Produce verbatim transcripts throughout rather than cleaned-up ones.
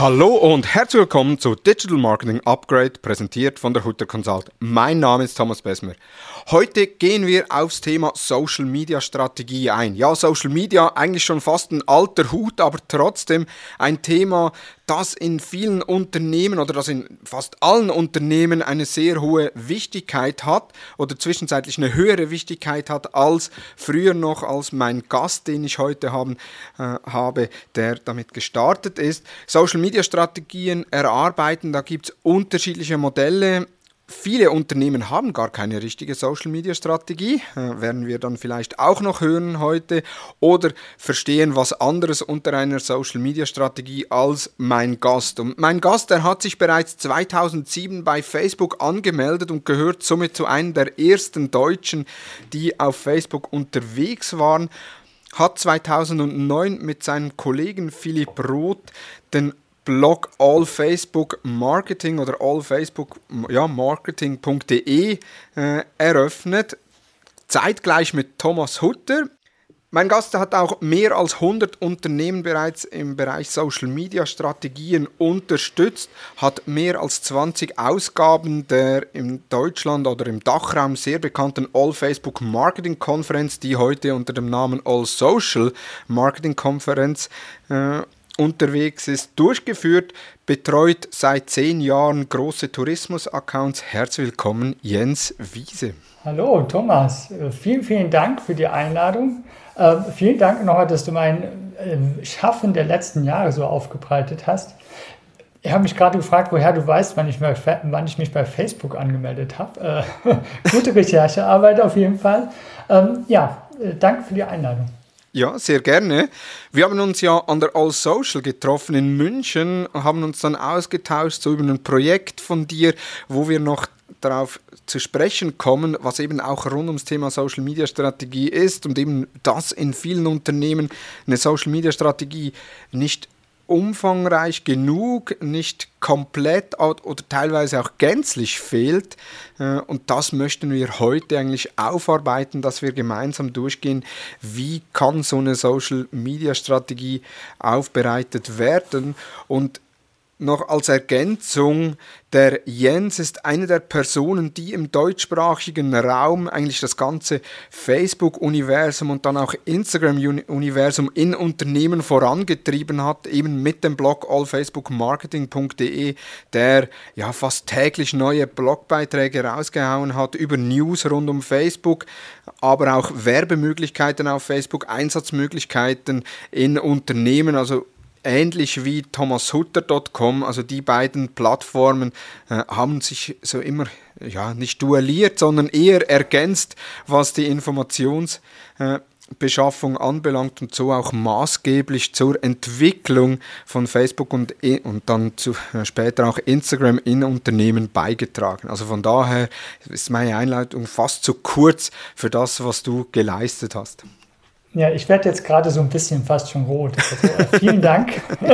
Hallo und herzlich willkommen zu Digital Marketing Upgrade, präsentiert von der Hutter Consult. Mein Name ist Thomas Besmer. Heute gehen wir aufs Thema Social Media Strategie ein. Ja, Social Media, eigentlich schon fast ein alter Hut, aber trotzdem ein Thema, das in vielen Unternehmen oder das in fast allen Unternehmen eine sehr hohe Wichtigkeit hat oder zwischenzeitlich eine höhere Wichtigkeit hat als früher noch, als mein Gast, den ich heute haben, äh, habe, der damit gestartet ist. Social Media Strategien erarbeiten, da gibt es unterschiedliche Modelle. Viele Unternehmen haben gar keine richtige Social-Media-Strategie, äh, werden wir dann vielleicht auch noch hören heute, oder verstehen was anderes unter einer Social-Media-Strategie als mein Gast. Und mein Gast, der hat sich bereits zweitausendsieben bei Facebook angemeldet und gehört somit zu einem der ersten Deutschen, die auf Facebook unterwegs waren, hat zweitausendneun mit seinem Kollegen Philipp Roth den Blog All Facebook Marketing oder allfacebook ja, marketing punkt de äh, eröffnet, zeitgleich mit Thomas Hutter. Mein Gast hat auch mehr als hundert Unternehmen bereits im Bereich Social Media Strategien unterstützt, hat mehr als zwanzig Ausgaben der in Deutschland oder im Dachraum sehr bekannten All Facebook Marketing Konferenz, die heute unter dem Namen All Social Marketing Konferenz äh, unterwegs ist, durchgeführt, betreut seit zehn Jahren große Tourismus-Accounts. Herzlich willkommen, Jens Wiese. Hallo Thomas, vielen, vielen Dank für die Einladung. Äh, vielen Dank nochmal, dass du mein äh, Schaffen der letzten Jahre so aufgebreitet hast. Ich habe mich gerade gefragt, woher du weißt, wann ich, mal, wann ich mich bei Facebook angemeldet habe. Äh, gute Recherchearbeit auf jeden Fall. Ähm, ja, äh, danke für die Einladung. Ja, sehr gerne. Wir haben uns ja an der All Social getroffen in München, haben uns dann ausgetauscht so über ein Projekt von dir, wo wir noch darauf zu sprechen kommen, was eben auch rund ums Thema Social Media Strategie ist und eben, dass in vielen Unternehmen eine Social Media Strategie nicht umfangreich genug, nicht komplett oder teilweise auch gänzlich fehlt. Und das möchten wir heute eigentlich aufarbeiten, dass wir gemeinsam durchgehen, wie kann so eine Social-Media-Strategie aufbereitet werden. Und noch als Ergänzung, der Jens ist eine der Personen, die im deutschsprachigen Raum eigentlich das ganze Facebook-Universum und dann auch Instagram-Universum in Unternehmen vorangetrieben hat, eben mit dem Blog allfacebook marketing punkt de, der ja fast täglich neue Blogbeiträge rausgehauen hat über News rund um Facebook, aber auch Werbemöglichkeiten auf Facebook, Einsatzmöglichkeiten in Unternehmen, also ähnlich wie thomas hutter punkt com, also die beiden Plattformen äh, haben sich so immer, ja, nicht duelliert, sondern eher ergänzt, was die Informationsbeschaffung äh, anbelangt und so auch maßgeblich zur Entwicklung von Facebook und, und dann zu, äh, später auch Instagram in Unternehmen beigetragen. Also von daher ist meine Einleitung fast zu kurz für das, was du geleistet hast. Ja, ich werde jetzt gerade so ein bisschen fast schon rot. Also, äh, vielen Dank.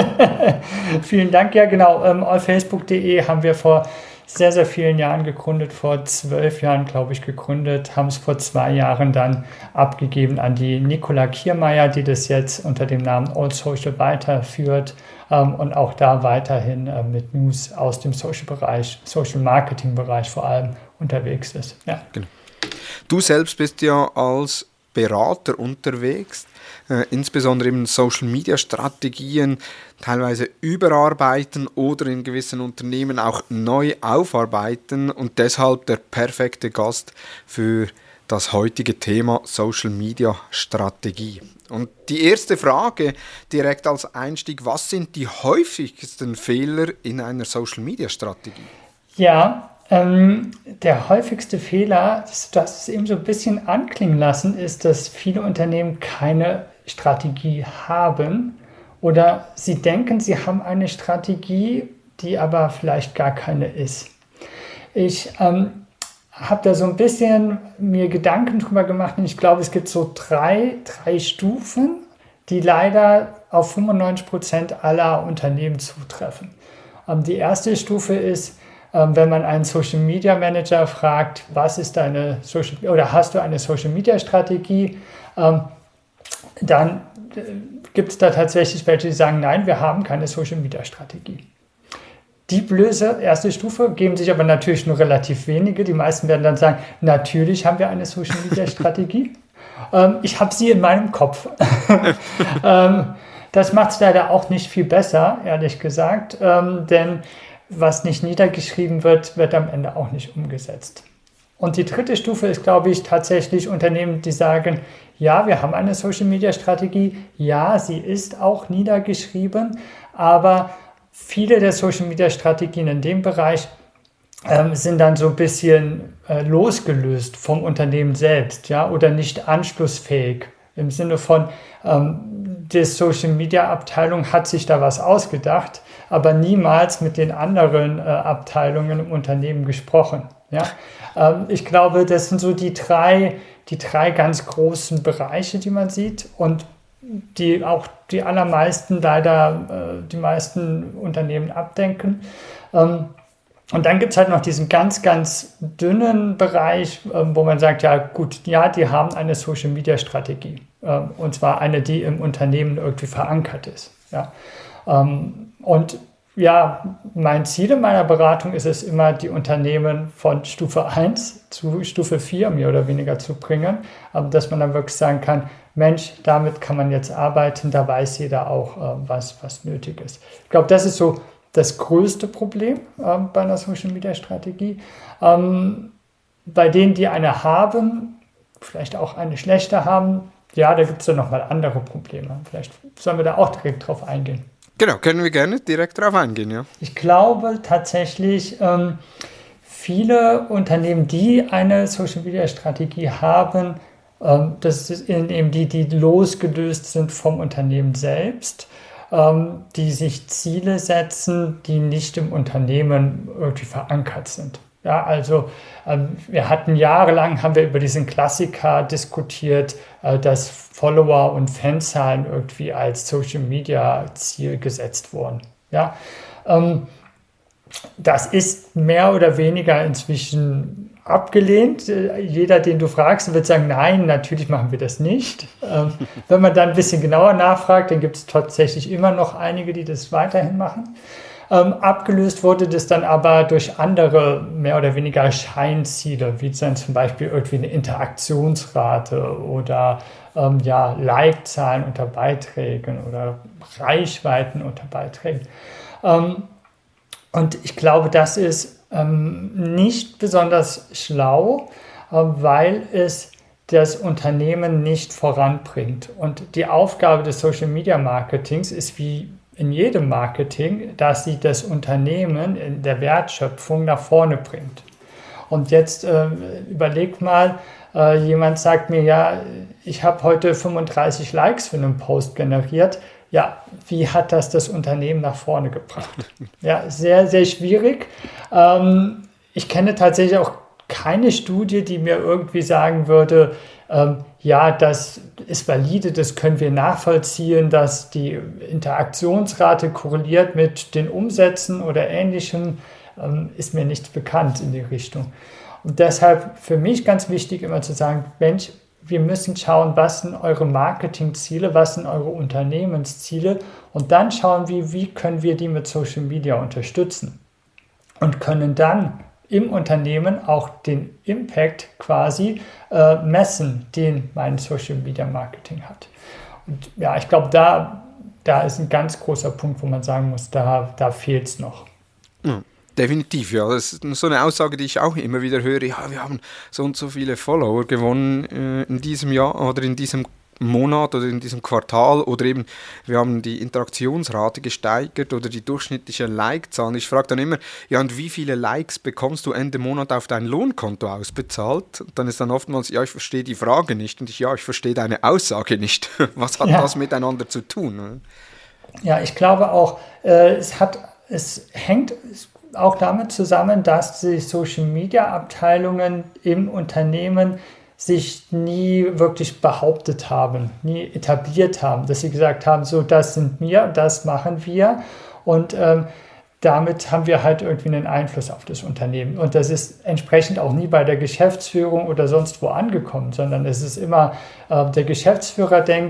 Vielen Dank. Ja, genau. Ähm, allfacebook punkt de haben wir vor sehr, sehr vielen Jahren gegründet, vor zwölf Jahren, glaube ich, gegründet, haben es vor zwei Jahren dann abgegeben an die Nicola Kiermeier, die das jetzt unter dem Namen All Social weiterführt ähm, und auch da weiterhin äh, mit News aus dem Social-Bereich, Social-Marketing-Bereich vor allem unterwegs ist. Ja. Genau. Du selbst bist ja als Berater unterwegs, äh, insbesondere eben Social-Media-Strategien teilweise überarbeiten oder in gewissen Unternehmen auch neu aufarbeiten und deshalb der perfekte Gast für das heutige Thema Social-Media-Strategie. Und die erste Frage direkt als Einstieg, was sind die häufigsten Fehler in einer Social-Media-Strategie? Ja, Ähm, der häufigste Fehler, das, das eben so ein bisschen anklingen lassen, ist, dass viele Unternehmen keine Strategie haben oder sie denken, sie haben eine Strategie, die aber vielleicht gar keine ist. Ich ähm, habe da so ein bisschen mir Gedanken drüber gemacht und ich glaube, es gibt so drei, drei Stufen, die leider auf fünfundneunzig Prozent aller Unternehmen zutreffen. Ähm, die erste Stufe ist, wenn man einen Social Media Manager fragt, was ist deine Social oder hast du eine Social Media Strategie, dann gibt es da tatsächlich welche, die sagen, nein, wir haben keine Social-Media-Strategie. Die böse erste Stufe geben sich aber natürlich nur relativ wenige. Die meisten werden dann sagen, natürlich haben wir eine Social-Media-Strategie. ähm, ich habe sie in meinem Kopf. ähm, das macht es leider auch nicht viel besser, ehrlich gesagt. Ähm, denn was nicht niedergeschrieben wird, wird am Ende auch nicht umgesetzt. Und die dritte Stufe ist, glaube ich, tatsächlich Unternehmen, die sagen, ja, wir haben eine Social-Media-Strategie. Ja, sie ist auch niedergeschrieben, aber viele der Social-Media-Strategien in dem Bereich ähm, sind dann so ein bisschen äh, losgelöst vom Unternehmen selbst, ja, oder nicht anschlussfähig. Im Sinne von, ähm, die Social-Media-Abteilung hat sich da was ausgedacht, aber niemals mit den anderen äh, Abteilungen im Unternehmen gesprochen. Ja? Ähm, ich glaube, das sind so die drei, die drei ganz großen Bereiche, die man sieht und die auch die allermeisten leider, äh, die meisten Unternehmen abdenken. Ähm, und dann gibt es halt noch diesen ganz, ganz dünnen Bereich, äh, wo man sagt, ja gut, ja, die haben eine Social-Media-Strategie. Äh, und zwar eine, die im Unternehmen irgendwie verankert ist. Ja? Ähm, und ja, mein Ziel in meiner Beratung ist es immer, die Unternehmen von Stufe eins zu Stufe vier mehr oder weniger zu bringen, aber dass man dann wirklich sagen kann, Mensch, damit kann man jetzt arbeiten, da weiß jeder auch, äh, was, was nötig ist. Ich glaube, das ist so das größte Problem äh, bei einer Social-Media-Strategie. Ähm, bei denen, die eine haben, vielleicht auch eine schlechte haben, ja, da gibt es dann nochmal andere Probleme. Vielleicht sollen wir da auch direkt drauf eingehen. Genau, können wir gerne direkt darauf eingehen, ja. Ich glaube tatsächlich, ähm, viele Unternehmen, die eine Social-Media-Strategie haben, ähm, das sind eben die, die losgelöst sind vom Unternehmen selbst, ähm, die sich Ziele setzen, die nicht im Unternehmen irgendwie verankert sind. Ja, also ähm, wir hatten jahrelang, haben wir über diesen Klassiker diskutiert, äh, dass Follower und Fanzahlen irgendwie als Social-Media-Ziel gesetzt wurden. Ja, ähm, das ist mehr oder weniger inzwischen abgelehnt. Äh, jeder, den du fragst, wird sagen, nein, natürlich machen wir das nicht. Ähm, wenn man dann ein bisschen genauer nachfragt, dann gibt es tatsächlich immer noch einige, die das weiterhin machen. Ähm, abgelöst wurde das dann aber durch andere, mehr oder weniger Scheinziele, wie dann zum Beispiel irgendwie eine Interaktionsrate oder ähm, ja, Like-Zahlen unter Beiträgen oder Reichweiten unter Beiträgen. Ähm, und ich glaube, das ist ähm, nicht besonders schlau, äh, weil es das Unternehmen nicht voranbringt. Und die Aufgabe des Social-Media-Marketings ist wie in jedem Marketing, dass sie das Unternehmen in der Wertschöpfung nach vorne bringt. Und jetzt äh, überleg mal, äh, jemand sagt mir, ja, ich habe heute fünfunddreißig Likes für einen Post generiert. Ja, wie hat das das Unternehmen nach vorne gebracht? Ja, sehr, sehr schwierig. Ähm, ich kenne tatsächlich auch keine Studie, die mir irgendwie sagen würde, ähm, ja, das ist valide, das können wir nachvollziehen, dass die Interaktionsrate korreliert mit den Umsätzen oder Ähnlichem, ähm, ist mir nichts bekannt in die Richtung. Und deshalb für mich ganz wichtig immer zu sagen, Mensch, wir müssen schauen, was sind eure Marketingziele, was sind eure Unternehmensziele und dann schauen wir, wie können wir die mit Social Media unterstützen und können dann im Unternehmen auch den Impact quasi äh, messen, den mein Social Media Marketing hat. Und ja, ich glaube, da, da ist ein ganz großer Punkt, wo man sagen muss, da, da fehlt es noch. Ja, definitiv, ja. Das ist so eine Aussage, die ich auch immer wieder höre. Ja, wir haben so und so viele Follower gewonnen äh, in diesem Jahr oder in diesem Monat oder in diesem Quartal oder eben wir haben die Interaktionsrate gesteigert oder die durchschnittliche Like-Zahl. Ich frage dann immer, ja und wie viele Likes bekommst du Ende Monat auf dein Lohnkonto ausbezahlt? Und dann ist dann oftmals, ja ich verstehe die Frage nicht und ich, ja ich verstehe deine Aussage nicht. Was hat ja. das miteinander zu tun? Ja, ich glaube auch, äh, es hat, es hängt auch damit zusammen, dass die Social-Media-Abteilungen im Unternehmen sich nie wirklich behauptet haben, nie etabliert haben, dass sie gesagt haben, so das sind wir, das machen wir und ähm, damit haben wir halt irgendwie einen Einfluss auf das Unternehmen und das ist entsprechend auch nie bei der Geschäftsführung oder sonst wo angekommen, sondern es ist immer, äh, der Geschäftsführer denkt,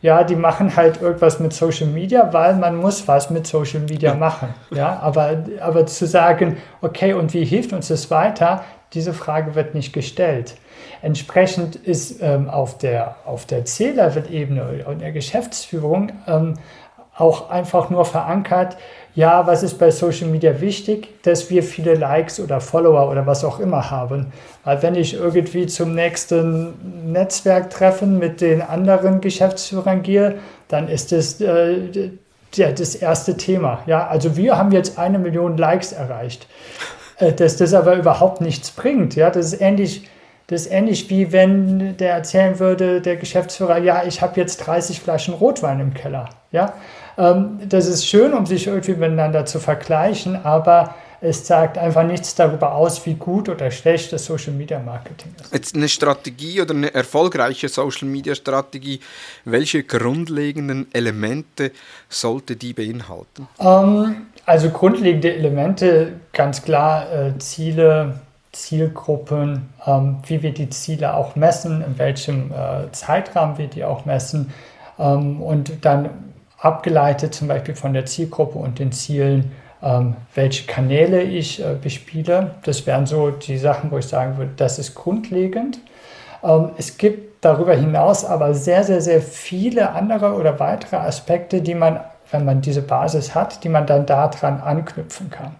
ja, die machen halt irgendwas mit Social Media, weil man muss was mit Social Media machen. Ja, aber, aber zu sagen, okay, und wie hilft uns das weiter, diese Frage wird nicht gestellt. Entsprechend ist ähm, auf der, auf der C-Level-Ebene und der Geschäftsführung ähm, auch einfach nur verankert, ja, was ist bei Social Media wichtig, dass wir viele Likes oder Follower oder was auch immer haben. Weil wenn ich irgendwie zum nächsten Netzwerktreffen mit den anderen Geschäftsführern gehe, dann ist das äh, das erste Thema. Ja, also wir haben jetzt eine Million Likes erreicht. Äh, dass das aber überhaupt nichts bringt. Ja, das ist ähnlich. Das ist ähnlich wie wenn der erzählen würde, der Geschäftsführer, ja, ich habe jetzt dreißig Flaschen Rotwein im Keller. Ja, ähm, das ist schön, um sich irgendwie miteinander zu vergleichen, aber es sagt einfach nichts darüber aus, wie gut oder schlecht das Social Media Marketing ist. Jetzt eine Strategie oder eine erfolgreiche Social Media Strategie, welche grundlegenden Elemente sollte die beinhalten? Ähm, also grundlegende Elemente, ganz klar äh, Ziele, Zielgruppen, ähm, wie wir die Ziele auch messen, in welchem äh, Zeitrahmen wir die auch messen ähm, und dann abgeleitet zum Beispiel von der Zielgruppe und den Zielen, ähm, welche Kanäle ich äh, bespiele. Das wären so die Sachen, wo ich sagen würde, das ist grundlegend. Ähm, es gibt darüber hinaus aber sehr, sehr, sehr viele andere oder weitere Aspekte, die man, wenn man diese Basis hat, die man dann daran anknüpfen kann.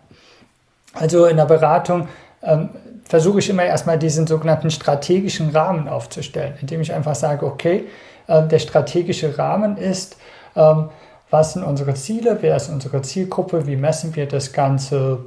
Also in der Beratung ähm, versuche ich immer erstmal diesen sogenannten strategischen Rahmen aufzustellen, indem ich einfach sage, okay, äh, der strategische Rahmen ist, ähm, was sind unsere Ziele, wer ist unsere Zielgruppe, wie messen wir das Ganze,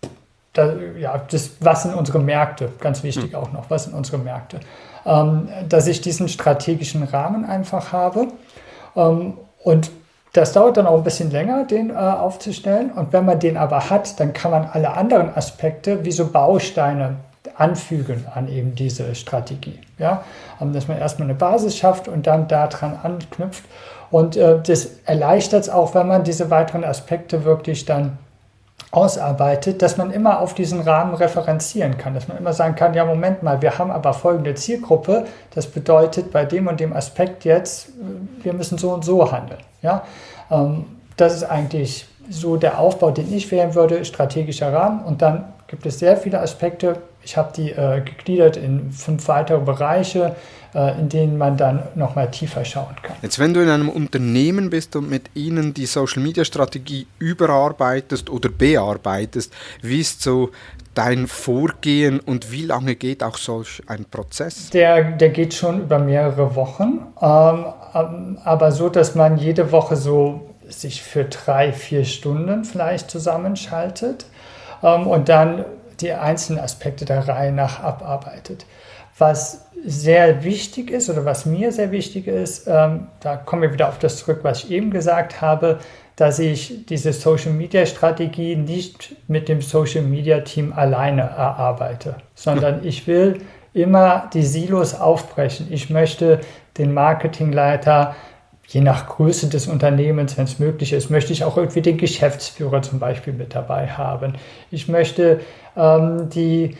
da, ja, das, was sind unsere Märkte, ganz wichtig auch noch, was sind unsere Märkte, ähm, dass ich diesen strategischen Rahmen einfach habe ähm, und das dauert dann auch ein bisschen länger, den äh, aufzustellen. Und wenn man den aber hat, dann kann man alle anderen Aspekte wie so Bausteine anfügen an eben diese Strategie. Ja? Um, dass man erstmal eine Basis schafft und dann daran anknüpft. Und äh, das erleichtert es auch, wenn man diese weiteren Aspekte wirklich dann ausarbeitet, dass man immer auf diesen Rahmen referenzieren kann, dass man immer sagen kann, ja Moment mal, wir haben aber folgende Zielgruppe, das bedeutet bei dem und dem Aspekt jetzt, wir müssen so und so handeln. Ja? Ähm, das ist eigentlich so der Aufbau, den ich wählen würde, strategischer Rahmen und dann gibt es sehr viele Aspekte, ich habe die äh, gegliedert in fünf weitere Bereiche, äh, in denen man dann nochmal tiefer schauen kann. Jetzt, wenn du in einem Unternehmen bist und mit ihnen die Social-Media-Strategie überarbeitest oder bearbeitest, wie ist so dein Vorgehen und wie lange geht auch solch ein Prozess? Der, der geht schon über mehrere Wochen, ähm, aber so, dass man jede Woche so sich für drei, vier Stunden vielleicht zusammenschaltet ähm, und dann die einzelnen Aspekte der Reihe nach abarbeitet. Was sehr wichtig ist oder was mir sehr wichtig ist, ähm, da kommen wir wieder auf das zurück, was ich eben gesagt habe, dass ich diese Social-Media-Strategie nicht mit dem Social-Media-Team alleine erarbeite, sondern ich will immer die Silos aufbrechen. Ich möchte den Marketingleiter, je nach Größe des Unternehmens, wenn es möglich ist, möchte ich auch irgendwie den Geschäftsführer zum Beispiel mit dabei haben. Ich möchte ähm, die,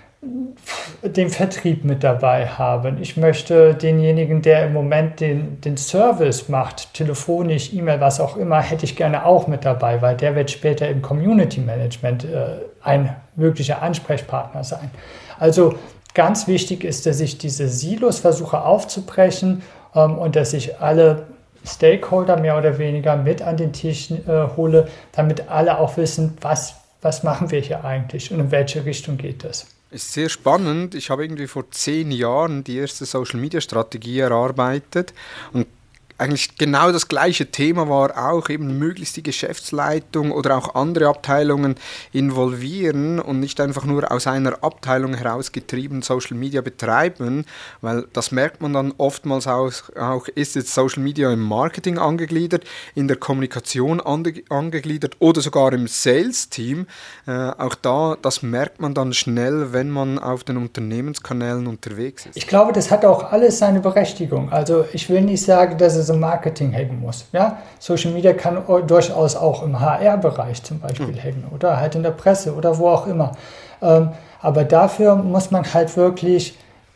den Vertrieb mit dabei haben. Ich möchte denjenigen, der im Moment den, den Service macht, telefonisch, E-Mail, was auch immer, hätte ich gerne auch mit dabei, weil der wird später im Community Management äh, ein möglicher Ansprechpartner sein. Also ganz wichtig ist, dass ich diese Silos versuche aufzubrechen ähm, und dass ich alle Stakeholder mehr oder weniger mit an den Tisch äh, hole, damit alle auch wissen, was, was machen wir hier eigentlich und in welche Richtung geht das. Ist sehr spannend. Ich habe irgendwie vor zehn Jahren die erste Social-Media-Strategie erarbeitet und eigentlich genau das gleiche Thema war auch eben möglichst die Geschäftsleitung oder auch andere Abteilungen involvieren und nicht einfach nur aus einer Abteilung herausgetrieben Social Media betreiben, weil das merkt man dann oftmals auch, auch ist jetzt Social Media im Marketing angegliedert, in der Kommunikation ange, angegliedert oder sogar im Sales-Team. Äh, auch da, das merkt man dann schnell, wenn man auf den Unternehmenskanälen unterwegs ist. Ich glaube, das hat auch alles seine Berechtigung. Also ich will nicht sagen, dass es im Marketing hängen muss. Ja? Social Media kann durchaus auch im H R-Bereich zum Beispiel mhm. hängen oder halt in der Presse oder wo auch immer. Ähm, aber dafür muss man halt wirklich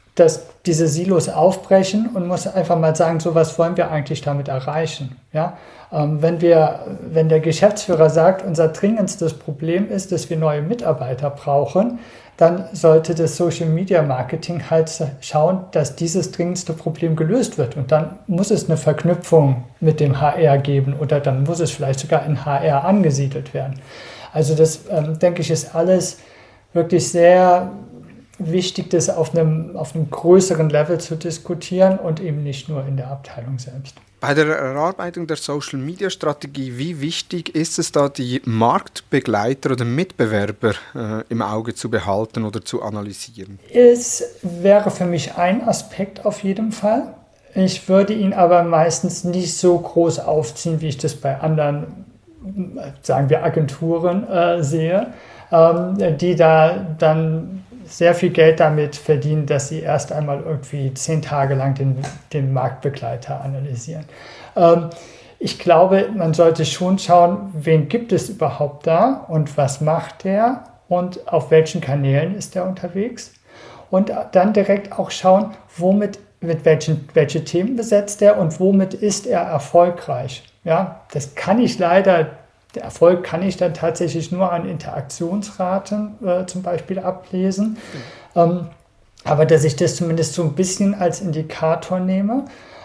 dass diese Silos aufbrechen und muss einfach mal sagen, so was wollen wir eigentlich damit erreichen. Ja? Ähm, wenn wir, wenn der Geschäftsführer sagt, unser dringendstes Problem ist, dass wir neue Mitarbeiter brauchen, dann sollte das Social Media Marketing halt schauen, dass dieses dringendste Problem gelöst wird. Und dann muss es eine Verknüpfung mit dem H R geben oder dann muss es vielleicht sogar in H R angesiedelt werden. Also das, ähm, denke ich, ist alles wirklich sehr wichtig, das auf einem, auf einem größeren Level zu diskutieren und eben nicht nur in der Abteilung selbst. Bei der Erarbeitung der Social-Media-Strategie, wie wichtig ist es da, die Marktbegleiter oder Mitbewerber äh, im Auge zu behalten oder zu analysieren? Es wäre für mich ein Aspekt auf jeden Fall. Ich würde ihn aber meistens nicht so groß aufziehen, wie ich das bei anderen, sagen wir, Agenturen äh, sehe, ähm, die da dann sehr viel Geld damit verdienen, dass sie erst einmal irgendwie zehn Tage lang den, den Marktbegleiter analysieren. Ähm, ich glaube, man sollte schon schauen, wen gibt es überhaupt da und was macht der und auf welchen Kanälen ist der unterwegs. Und dann direkt auch schauen, womit, mit welchen, welche Themen besetzt er und womit ist er erfolgreich. Ja, das kann ich leider Der Erfolg kann ich dann tatsächlich nur an Interaktionsraten äh, zum Beispiel ablesen. Mhm. Ähm, aber dass ich das zumindest so ein bisschen als Indikator nehme,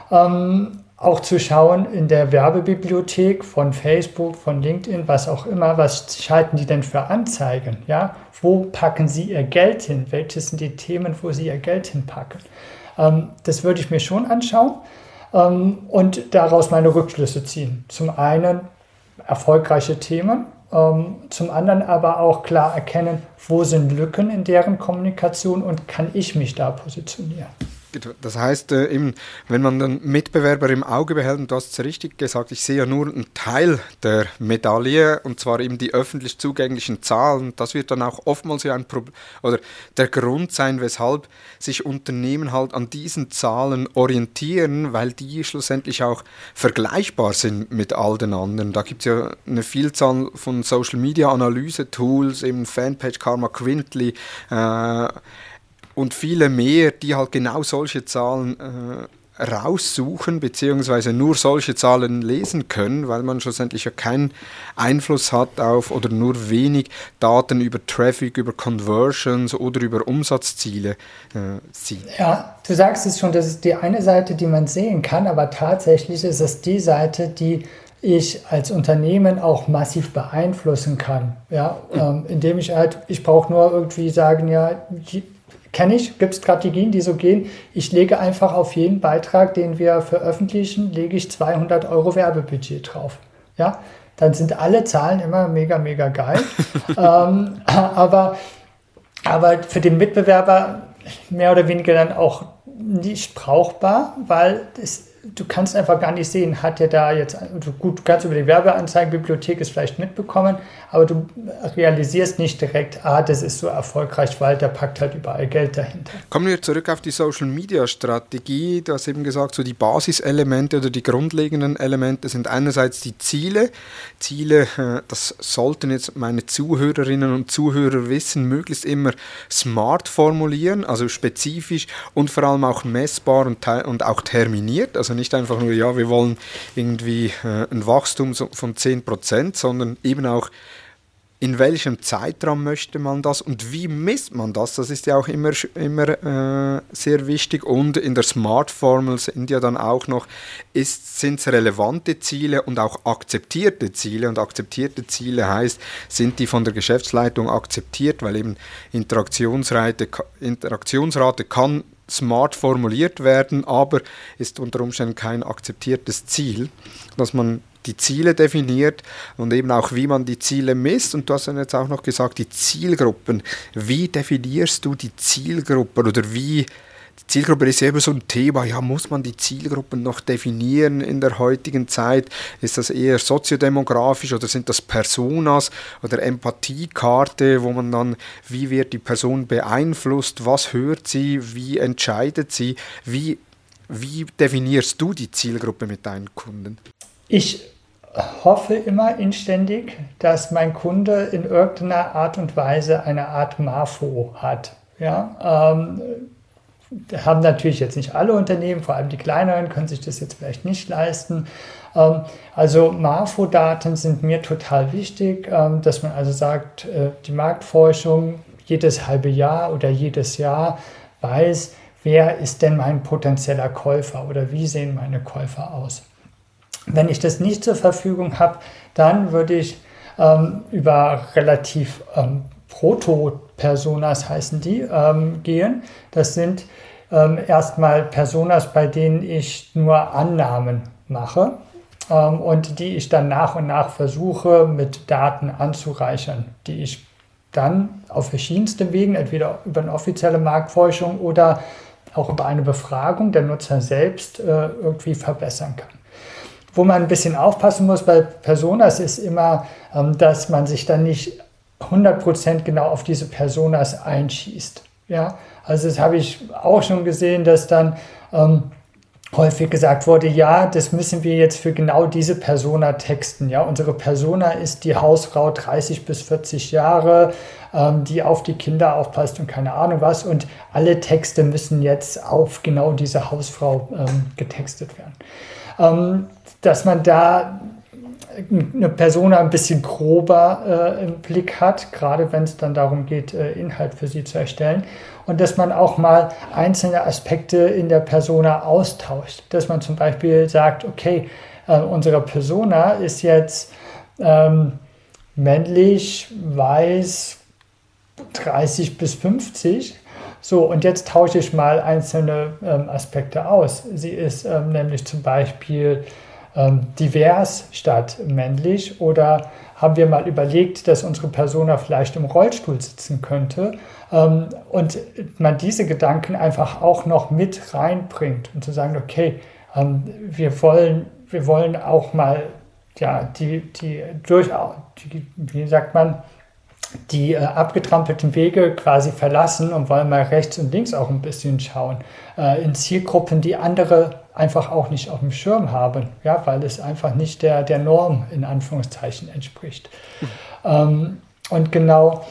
ähm, auch zu schauen in der Werbebibliothek von Facebook, von LinkedIn, was auch immer, was schalten die denn für Anzeigen? Ja? Wo packen sie ihr Geld hin? Welche sind die Themen, wo sie ihr Geld hinpacken? Ähm, das würde ich mir schon anschauen ähm, und daraus meine Rückschlüsse ziehen. Zum einen erfolgreiche Themen, ähm, zum anderen aber auch klar erkennen, wo sind Lücken in deren Kommunikation und kann ich mich da positionieren. Das heißt, äh, eben, wenn man den Mitbewerber im Auge behält, und du hast es richtig gesagt, ich sehe ja nur einen Teil der Medaille, und zwar eben die öffentlich zugänglichen Zahlen. Das wird dann auch oftmals ja ein Problem oder der Grund sein, weshalb sich Unternehmen halt an diesen Zahlen orientieren, weil die schlussendlich auch vergleichbar sind mit all den anderen. Da gibt es ja eine Vielzahl von Social-Media-Analyse-Tools, eben Fanpage, Karma, Quintly, äh, und viele mehr, die halt genau solche Zahlen äh, raussuchen, beziehungsweise nur solche Zahlen lesen können, weil man schlussendlich ja keinen Einfluss hat auf oder nur wenig Daten über Traffic, über Conversions oder über Umsatzziele äh, sieht. Ja, du sagst es schon, das ist die eine Seite, die man sehen kann, aber tatsächlich ist es die Seite, die ich als Unternehmen auch massiv beeinflussen kann. Ja, mhm. ähm, indem ich halt, ich brauche nur irgendwie sagen, ja, kenne ich, gibt es Strategien, die so gehen. Ich lege einfach auf jeden Beitrag, den wir veröffentlichen, lege ich zweihundert Euro Werbebudget drauf. Ja, dann sind alle Zahlen immer mega, mega geil. ähm, aber, aber für den Mitbewerber mehr oder weniger dann auch nicht brauchbar, weil es du kannst einfach gar nicht sehen, hat der da jetzt, gut, du kannst über die Werbeanzeigenbibliothek es vielleicht mitbekommen, aber du realisierst nicht direkt, ah, das ist so erfolgreich, weil der packt halt überall Geld dahinter. Kommen wir zurück auf die Social-Media-Strategie. Du hast eben gesagt, so die Basiselemente oder die grundlegenden Elemente sind einerseits die Ziele. Ziele, das sollten jetzt meine Zuhörerinnen und Zuhörer wissen, möglichst immer smart formulieren, also spezifisch und vor allem auch messbar und, und auch terminiert, also nicht einfach nur, ja, wir wollen irgendwie äh, ein Wachstum von zehn Prozent, sondern eben auch, in welchem Zeitraum möchte man das und wie misst man das? Das ist ja auch immer, immer äh, sehr wichtig. Und in der SMART-Formel sind ja dann auch noch, sind es relevante Ziele und auch akzeptierte Ziele. Und akzeptierte Ziele heißt, sind die von der Geschäftsleitung akzeptiert, weil eben Interaktionsrate, Interaktionsrate kann smart formuliert werden, aber ist unter Umständen kein akzeptiertes Ziel, dass man die Ziele definiert und eben auch, wie man die Ziele misst. Und du hast dann jetzt auch noch gesagt, die Zielgruppen. Wie definierst du die Zielgruppen oder wie? Die Zielgruppe ist eben so ein Thema, ja, muss man die Zielgruppen noch definieren in der heutigen Zeit? Ist das eher soziodemografisch oder sind das Personas oder Empathiekarte, wo man dann, wie wird die Person beeinflusst, was hört sie, wie entscheidet sie, wie, wie definierst du die Zielgruppe mit deinen Kunden? Ich hoffe immer inständig, dass mein Kunde in irgendeiner Art und Weise eine Art Marfo hat. Ja, ähm, haben natürlich jetzt nicht alle Unternehmen, vor allem die kleineren können sich das jetzt vielleicht nicht leisten. Ähm, also Marfo-Daten sind mir total wichtig, ähm, dass man also sagt, äh, die Marktforschung jedes halbe Jahr oder jedes Jahr weiß, wer ist denn mein potenzieller Käufer oder wie sehen meine Käufer aus. Wenn ich das nicht zur Verfügung habe, dann würde ich ähm, über relativ ähm, Proto-Personas heißen die, ähm, gehen. Das sind ähm, erstmal Personas, bei denen ich nur Annahmen mache ähm, und die ich dann nach und nach versuche mit Daten anzureichern, die ich dann auf verschiedenste Wegen, entweder über eine offizielle Marktforschung oder auch über eine Befragung der Nutzer selbst äh, irgendwie verbessern kann. Wo man ein bisschen aufpassen muss bei Personas ist immer, ähm, dass man sich dann nicht hundert Prozent genau auf diese Personas einschießt. Ja? Also das habe ich auch schon gesehen, dass dann ähm, häufig gesagt wurde, ja, das müssen wir jetzt für genau diese Persona texten. Ja? Unsere Persona ist die Hausfrau dreißig bis vierzig Jahre, ähm, die auf die Kinder aufpasst und keine Ahnung was. Und alle Texte müssen jetzt auf genau diese Hausfrau ähm, getextet werden. Ähm, dass man da eine Persona ein bisschen grober äh, im Blick hat, gerade wenn es dann darum geht, äh, Inhalt für sie zu erstellen. Und dass man auch mal einzelne Aspekte in der Persona austauscht. Dass man zum Beispiel sagt, okay, äh, unsere Persona ist jetzt ähm, männlich, weiß, dreißig bis fünfzig. So, und jetzt tausche ich mal einzelne ähm, Aspekte aus. Sie ist ähm, nämlich zum Beispiel divers statt männlich, oder haben wir mal überlegt, dass unsere Persona vielleicht im Rollstuhl sitzen könnte ähm, und man diese Gedanken einfach auch noch mit reinbringt und zu sagen, okay, ähm, wir wollen, wir wollen auch mal ja, die, die durchaus, die, wie sagt man, die äh, abgetrampelten Wege quasi verlassen und wollen mal rechts und links auch ein bisschen schauen, äh, in Zielgruppen, die andere einfach auch nicht auf dem Schirm haben, ja, weil es einfach nicht der, der Norm in Anführungszeichen entspricht. Mhm. Ähm, und genau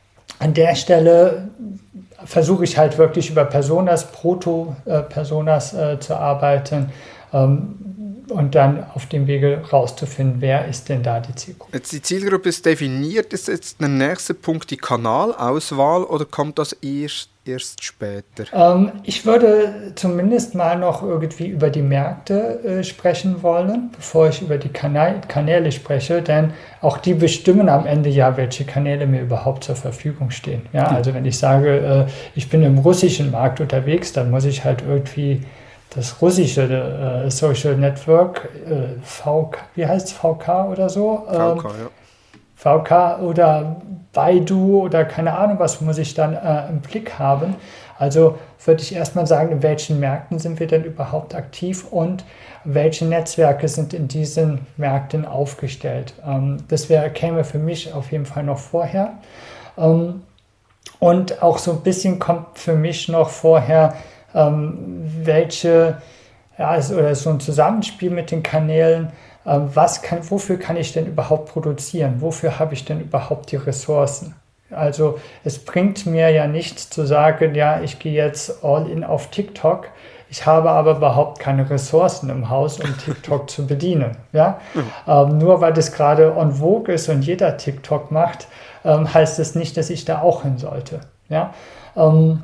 an der Stelle versuche ich halt wirklich über Personas, Proto-Personas äh, zu arbeiten, ähm, und dann auf dem Wege rauszufinden, wer ist denn da die Zielgruppe. Jetzt die Zielgruppe ist definiert. Ist jetzt der nächste Punkt die Kanalauswahl oder kommt das erst, erst später? Ähm, ich würde zumindest mal noch irgendwie über die Märkte äh, sprechen wollen, bevor ich über die Kanä- Kanäle spreche, denn auch die bestimmen am Ende ja, welche Kanäle mir überhaupt zur Verfügung stehen. Ja, also wenn ich sage, äh, ich bin im russischen Markt unterwegs, dann muss ich halt irgendwie das russische äh, Social Network, äh, V K, wie heißt es, V K oder so? V K, ähm, ja. V K oder Baidu oder keine Ahnung, was muss ich dann äh, im Blick haben. Also würde ich erstmal sagen, in welchen Märkten sind wir denn überhaupt aktiv und welche Netzwerke sind in diesen Märkten aufgestellt. Ähm, das wäre, käme für mich auf jeden Fall noch vorher. Ähm, und auch so ein bisschen kommt für mich noch vorher, Ähm, welche, ja, oder so ein Zusammenspiel mit den Kanälen, ähm, was kann, wofür kann ich denn überhaupt produzieren? Wofür habe ich denn überhaupt die Ressourcen? Also es bringt mir ja nichts zu sagen, ja, ich gehe jetzt all in auf TikTok, ich habe aber überhaupt keine Ressourcen im Haus, um TikTok zu bedienen. Ja? Mhm. Ähm, nur weil das gerade en vogue ist und jeder TikTok macht, ähm, heißt das nicht, dass ich da auch hin sollte. Ja? Ähm,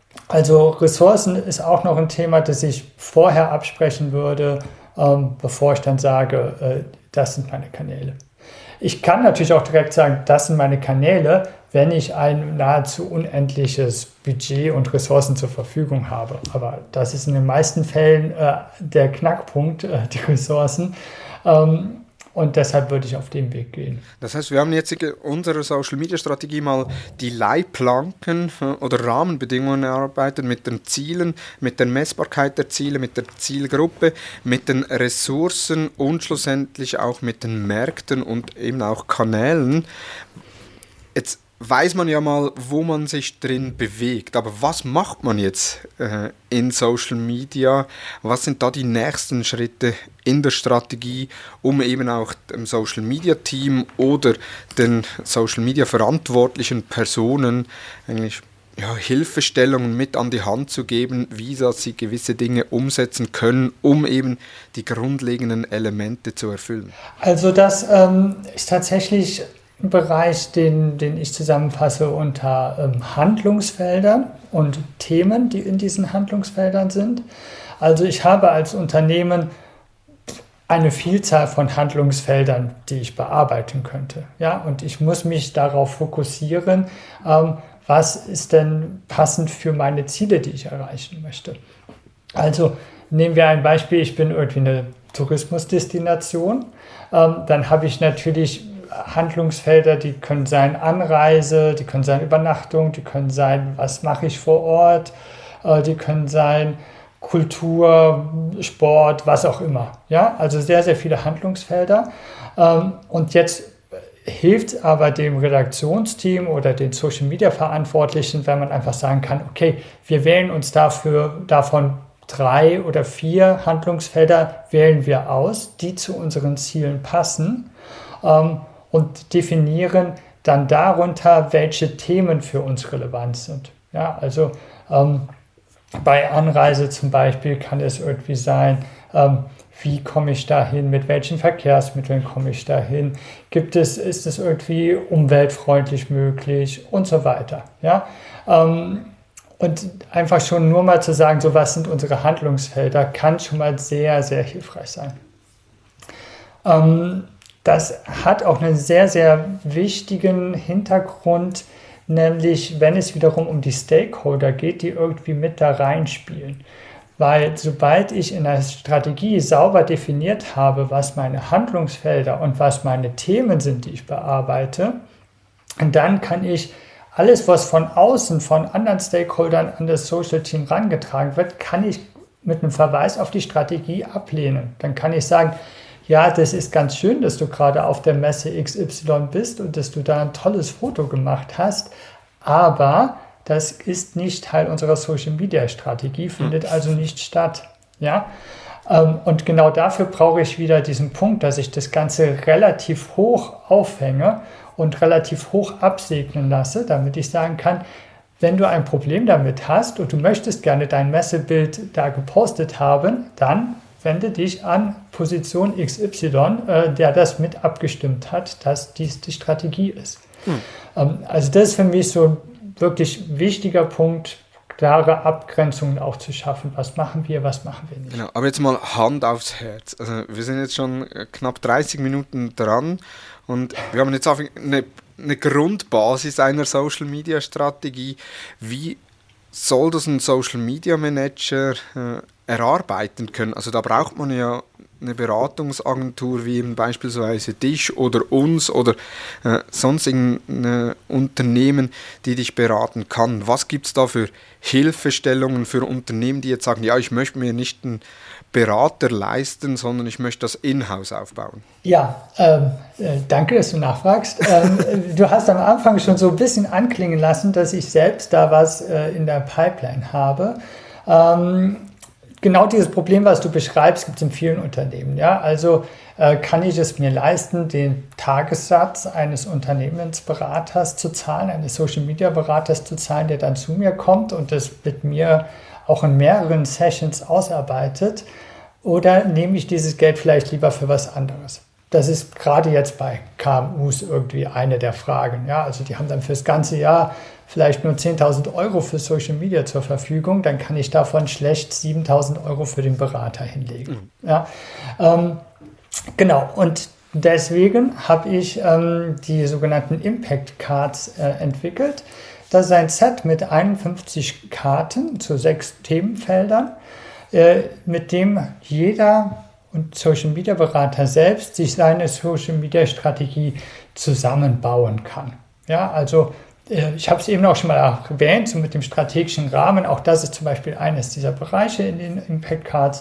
Also Ressourcen ist auch noch ein Thema, das ich vorher absprechen würde, ähm, bevor ich dann sage, äh, das sind meine Kanäle. Ich kann natürlich auch direkt sagen, das sind meine Kanäle, wenn ich ein nahezu unendliches Budget und Ressourcen zur Verfügung habe. Aber das ist in den meisten Fällen äh, der Knackpunkt, äh, die Ressourcen. Ähm, Und deshalb würde ich auf den Weg gehen. Das heißt, wir haben jetzt in unserer Social-Media-Strategie mal die Leitplanken oder Rahmenbedingungen erarbeitet mit den Zielen, mit der Messbarkeit der Ziele, mit der Zielgruppe, mit den Ressourcen und schlussendlich auch mit den Märkten und eben auch Kanälen. Jetzt weiß man ja mal, wo man sich drin bewegt. Aber was macht man jetzt äh, in Social Media? Was sind da die nächsten Schritte in der Strategie, um eben auch dem Social Media Team oder den Social Media verantwortlichen Personen eigentlich ja, Hilfestellungen mit an die Hand zu geben, wie dass sie gewisse Dinge umsetzen können, um eben die grundlegenden Elemente zu erfüllen? Also das ähm, ist tatsächlich ein Bereich, den, den ich zusammenfasse unter ähm, Handlungsfeldern und Themen, die in diesen Handlungsfeldern sind. Also ich habe als Unternehmen eine Vielzahl von Handlungsfeldern, die ich bearbeiten könnte. Ja? Und ich muss mich darauf fokussieren, ähm, was ist denn passend für meine Ziele, die ich erreichen möchte. Also nehmen wir ein Beispiel, ich bin irgendwie eine Tourismusdestination, ähm, dann habe ich natürlich Handlungsfelder, die können sein Anreise, die können sein Übernachtung, die können sein, was mache ich vor Ort, äh, die können sein Kultur, Sport, was auch immer. Ja, also sehr, sehr viele Handlungsfelder. Ähm, und jetzt hilft aber dem Redaktionsteam oder den Social-Media-Verantwortlichen, wenn man einfach sagen kann, okay, wir wählen uns dafür davon drei oder vier Handlungsfelder, wählen wir aus, die zu unseren Zielen passen ähm, und definieren dann darunter, welche Themen für uns relevant sind. Ja, also ähm, bei Anreise zum Beispiel kann es irgendwie sein, ähm, wie komme ich dahin, mit welchen Verkehrsmitteln komme ich dahin, gibt es, ist es irgendwie umweltfreundlich möglich und so weiter. Ja? Ähm, und einfach schon nur mal zu sagen, so was sind unsere Handlungsfelder, kann schon mal sehr, sehr hilfreich sein. Ähm, das hat auch einen sehr, sehr wichtigen Hintergrund, nämlich wenn es wiederum um die Stakeholder geht, die irgendwie mit da reinspielen. Weil sobald ich in der Strategie sauber definiert habe, was meine Handlungsfelder und was meine Themen sind, die ich bearbeite, dann kann ich alles, was von außen, von anderen Stakeholdern an das Social Team herangetragen wird, kann ich mit einem Verweis auf die Strategie ablehnen. Dann kann ich sagen, ja, das ist ganz schön, dass du gerade auf der Messe X Y bist und dass du da ein tolles Foto gemacht hast, aber das ist nicht Teil unserer Social-Media-Strategie, findet also nicht statt. Ja? Und genau dafür brauche ich wieder diesen Punkt, dass ich das Ganze relativ hoch aufhänge und relativ hoch absegnen lasse, damit ich sagen kann, wenn du ein Problem damit hast und du möchtest gerne dein Messebild da gepostet haben, dann wende dich an Position X Y, äh, der das mit abgestimmt hat, dass dies die Strategie ist. Hm. Ähm, also das ist für mich so ein wirklich wichtiger Punkt, klare Abgrenzungen auch zu schaffen. Was machen wir, was machen wir nicht. Genau, aber jetzt mal Hand aufs Herz. Also wir sind jetzt schon knapp dreißig Minuten dran und wir haben jetzt auch eine, eine Grundbasis einer Social-Media-Strategie. Wie soll das ein Social-Media-Manager äh, erarbeiten können? Also da braucht man ja eine Beratungsagentur wie eben beispielsweise dich oder uns oder äh, sonst ein Unternehmen, die dich beraten kann. Was gibt es da für Hilfestellungen für Unternehmen, die jetzt sagen, ja, ich möchte mir nicht einen Berater leisten, sondern ich möchte das in-house aufbauen? Ja, ähm, äh, danke, dass du nachfragst. ähm, du hast am Anfang schon so ein bisschen anklingen lassen, dass ich selbst da was äh, in der Pipeline habe. Ähm, Genau dieses Problem, was du beschreibst, gibt es in vielen Unternehmen. Ja? Also äh, kann ich es mir leisten, den Tagessatz eines Unternehmensberaters zu zahlen, eines Social-Media-Beraters zu zahlen, der dann zu mir kommt und das mit mir auch in mehreren Sessions ausarbeitet? Oder nehme ich dieses Geld vielleicht lieber für was anderes? Das ist gerade jetzt bei K M Us irgendwie eine der Fragen. Ja? Also die haben dann fürs ganze Jahr vielleicht nur zehntausend Euro für Social Media zur Verfügung, dann kann ich davon schlecht siebentausend Euro für den Berater hinlegen. Mhm. Ja, ähm, genau, und deswegen habe ich ähm, die sogenannten Impact Cards äh, entwickelt. Das ist ein Set mit einundfünfzig Karten zu sechs Themenfeldern, äh, mit dem jeder und Social Media Berater selbst sich seine Social Media Strategie zusammenbauen kann. Ja, also ich habe es eben auch schon mal erwähnt, so mit dem strategischen Rahmen. Auch das ist zum Beispiel eines dieser Bereiche in den Impact Cards.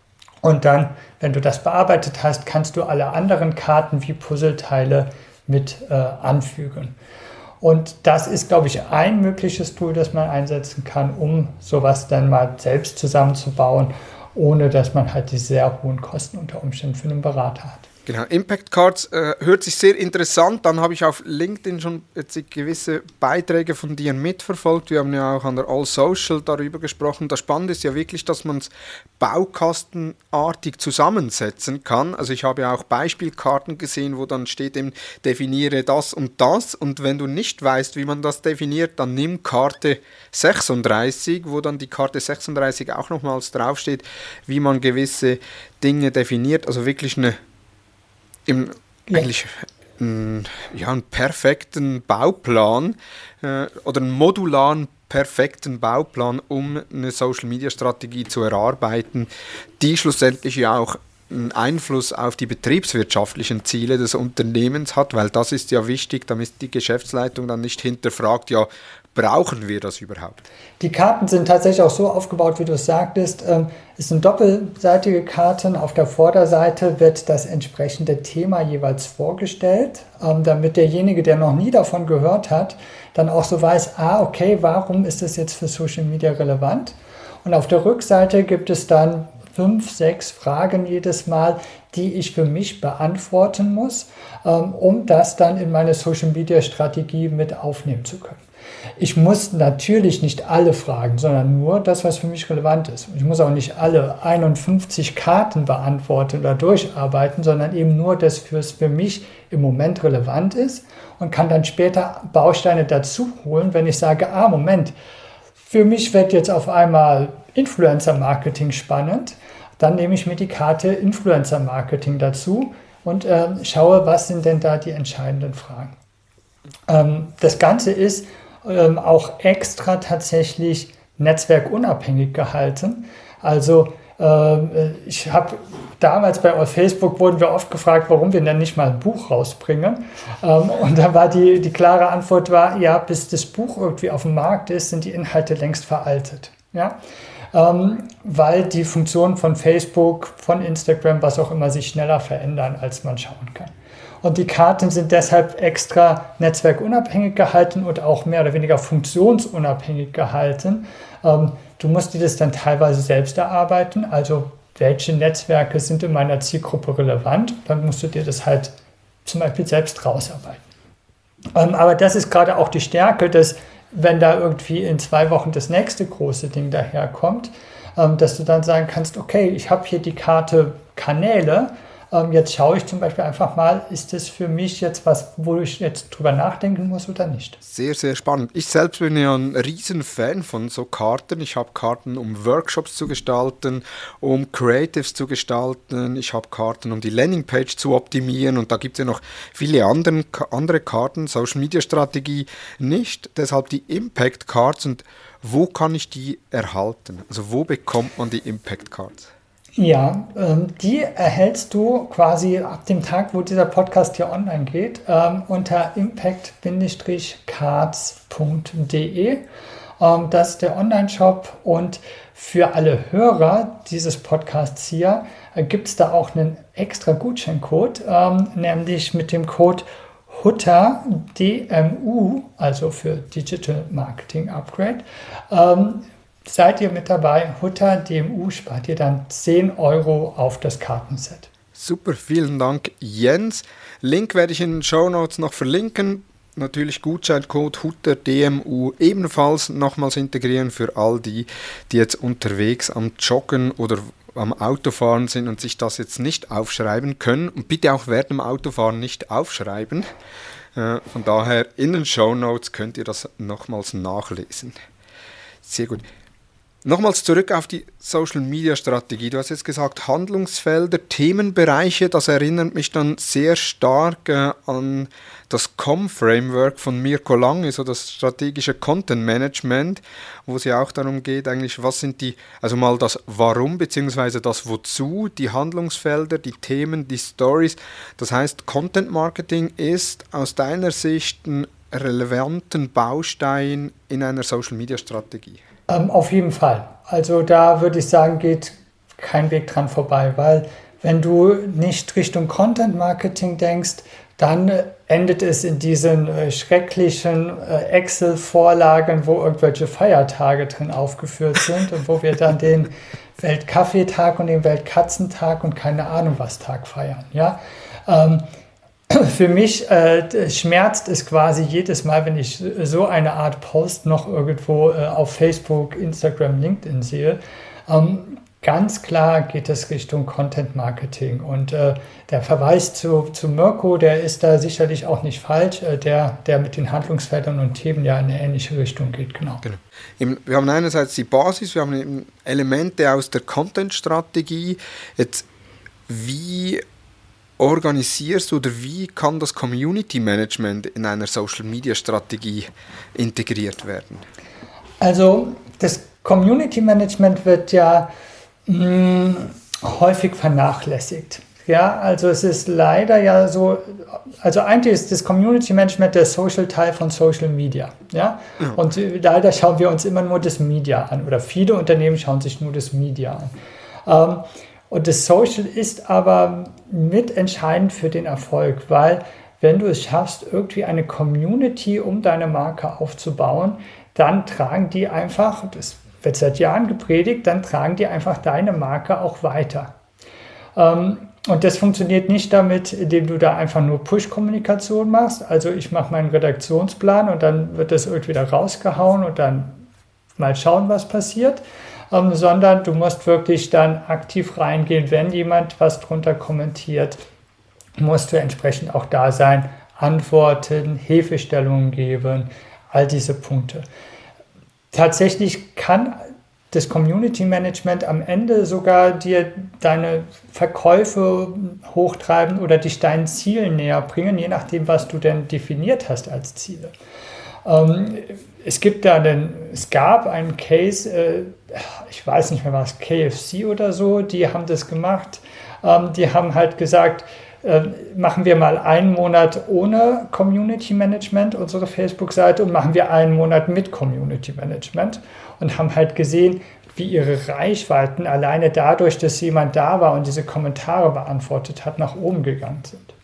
Und dann, wenn du das bearbeitet hast, kannst du alle anderen Karten wie Puzzleteile mit äh, anfügen. Und das ist, glaube ich, ein mögliches Tool, das man einsetzen kann, um sowas dann mal selbst zusammenzubauen, ohne dass man halt die sehr hohen Kosten unter Umständen für einen Berater hat. Genau, Impact Cards äh, hört sich sehr interessant. Dann habe ich auf LinkedIn schon jetzt gewisse Beiträge von dir mitverfolgt. Wir haben ja auch an der All Social darüber gesprochen. Das Spannende ist ja wirklich, dass man es baukastenartig zusammensetzen kann. Also ich habe ja auch Beispielkarten gesehen, wo dann steht eben, definiere das und das. Und wenn du nicht weißt, wie man das definiert, dann nimm Karte sechsunddreißig, wo dann die Karte sechsunddreißig auch nochmals draufsteht, wie man gewisse Dinge definiert. Also wirklich eine Im, ja. eigentlich m, ja, einen perfekten Bauplan äh, oder einen modularen perfekten Bauplan, um eine Social-Media-Strategie zu erarbeiten, die schlussendlich ja auch einen Einfluss auf die betriebswirtschaftlichen Ziele des Unternehmens hat, weil das ist ja wichtig, damit die Geschäftsleitung dann nicht hinterfragt, ja, brauchen wir das überhaupt? Die Karten sind tatsächlich auch so aufgebaut, wie du es sagtest. Es sind doppelseitige Karten. Auf der Vorderseite wird das entsprechende Thema jeweils vorgestellt, damit derjenige, der noch nie davon gehört hat, dann auch so weiß, ah, okay, warum ist das jetzt für Social Media relevant? Und auf der Rückseite gibt es dann fünf, sechs Fragen jedes Mal, die ich für mich beantworten muss, um das dann in meine Social Media Strategie mit aufnehmen zu können. Ich muss natürlich nicht alle fragen, sondern nur das, was für mich relevant ist. Ich muss auch nicht alle einundfünfzig Karten beantworten oder durcharbeiten, sondern eben nur das, was für mich im Moment relevant ist und kann dann später Bausteine dazu holen, wenn ich sage, ah, Moment, für mich wird jetzt auf einmal Influencer-Marketing spannend, dann nehme ich mir die Karte Influencer-Marketing dazu und äh, schaue, was sind denn da die entscheidenden Fragen. Ähm, das Ganze ist ähm, auch extra tatsächlich netzwerkunabhängig gehalten. Also ähm, ich habe damals bei Facebook wurden wir oft gefragt, warum wir denn nicht mal ein Buch rausbringen. Ähm, und da war die, die klare Antwort war, ja, bis das Buch irgendwie auf dem Markt ist, sind die Inhalte längst veraltet. Ja? Ähm, weil die Funktionen von Facebook, von Instagram, was auch immer, sich schneller verändern, als man schauen kann. Und die Karten sind deshalb extra netzwerkunabhängig gehalten und auch mehr oder weniger funktionsunabhängig gehalten. Ähm, du musst dir das dann teilweise selbst erarbeiten, also welche Netzwerke sind in meiner Zielgruppe relevant, dann musst du dir das halt zum Beispiel selbst rausarbeiten. Ähm, aber das ist gerade auch die Stärke, dass wenn da irgendwie in zwei Wochen das nächste große Ding daherkommt, ähm, dass du dann sagen kannst, okay, ich habe hier die Karte Kanäle, ähm, jetzt schaue ich zum Beispiel einfach mal, ist das für mich jetzt was, wo ich jetzt drüber nachdenken muss oder nicht? Sehr, sehr spannend. Ich selbst bin ja ein riesen Fan von so Karten. Ich habe Karten, um Workshops zu gestalten, um Creatives zu gestalten. Ich habe Karten, um die Landingpage zu optimieren. Und da gibt es ja noch viele anderen, andere Karten, Social-Media-Strategie nicht. Deshalb die Impact Cards. Und wo kann ich die erhalten? Also wo bekommt man die Impact Cards? Ja, ähm, die erhältst du quasi ab dem Tag, wo dieser Podcast hier online geht, ähm, unter impact cards punkt de. Ähm, das ist der Online-Shop und für alle Hörer dieses Podcasts hier äh, gibt es da auch einen extra Gutscheincode, ähm, nämlich mit dem Code Hutter D M U, also für Digital Marketing Upgrade. Ähm, Seid ihr mit dabei, Hutter D M U, spart ihr dann zehn Euro auf das Kartenset. Super, vielen Dank, Jens. Link werde ich in den Shownotes noch verlinken. Natürlich Gutscheincode Hutter D M U ebenfalls nochmals integrieren für all die, die jetzt unterwegs am Joggen oder am Autofahren sind und sich das jetzt nicht aufschreiben können. Und bitte auch während dem Autofahren nicht aufschreiben. Äh, von daher in den Shownotes könnt ihr das nochmals nachlesen. Sehr gut. Nochmals zurück auf die Social-Media-Strategie. Du hast jetzt gesagt, Handlungsfelder, Themenbereiche, das erinnert mich dann sehr stark äh, an das C O M-Framework von Mirko Lange, so das strategische Content-Management, wo es ja auch darum geht, eigentlich, was sind die, also mal das Warum bzw. das Wozu, die Handlungsfelder, die Themen, die Stories. Das heißt, Content-Marketing ist aus deiner Sicht ein relevanten Baustein in einer Social-Media-Strategie. Ähm, auf jeden Fall. Also da würde ich sagen, geht kein Weg dran vorbei, weil wenn du nicht Richtung Content Marketing denkst, dann endet es in diesen äh, schrecklichen äh, Excel-Vorlagen, wo irgendwelche Feiertage drin aufgeführt sind und wo wir dann den Weltkaffeetag und den Weltkatzentag und keine Ahnung was Tag feiern. Ja? Ähm, für mich äh, schmerzt es quasi jedes Mal, wenn ich so eine Art Post noch irgendwo äh, auf Facebook, Instagram, LinkedIn sehe. Ähm, Ganz klar geht es Richtung Content Marketing und äh, der Verweis zu, zu Mirko, der ist da sicherlich auch nicht falsch, äh, der, der mit den Handlungsfeldern und Themen ja in eine ähnliche Richtung geht, genau. Genau. Eben, wir haben einerseits die Basis, wir haben eben Elemente aus der Content-Strategie. Jetzt, wie organisierst du oder wie kann das Community Management in einer Social-Media-Strategie integriert werden? Also das Community Management wird ja mh, häufig vernachlässigt. Ja, also es ist leider ja so, also eigentlich ist das Community Management der Social-Teil von Social Media. Ja? Ja. Und leider schauen wir uns immer nur das Media an oder viele Unternehmen schauen sich nur das Media an. Ähm, und das Social ist aber mitentscheidend für den Erfolg, weil wenn du es schaffst, irgendwie eine Community um deine Marke aufzubauen, dann tragen die einfach, das wird seit Jahren gepredigt, dann tragen die einfach deine Marke auch weiter. Ähm, und das funktioniert nicht damit, indem du da einfach nur Push-Kommunikation machst. Also ich mache meinen Redaktionsplan und dann wird das irgendwie da rausgehauen und dann mal schauen, was passiert. Ähm, sondern du musst wirklich dann aktiv reingehen, wenn jemand was drunter kommentiert, musst du entsprechend auch da sein, antworten, Hilfestellungen geben, all diese Punkte. Tatsächlich kann das Community Management am Ende sogar dir deine Verkäufe hochtreiben oder dich deinen Zielen näher bringen, je nachdem, was du denn definiert hast als Ziele. Ähm, es gibt da einen, es gab einen Case, äh, ich weiß nicht mehr was, K F C oder so, die haben das gemacht. Ähm, die haben halt gesagt, äh, machen wir mal einen Monat ohne Community Management, unsere Facebook-Seite, und machen wir einen Monat mit Community Management und haben halt gesehen, wie ihre Reichweiten alleine dadurch, dass jemand da war und diese Kommentare beantwortet hat, nach oben gegangen sind.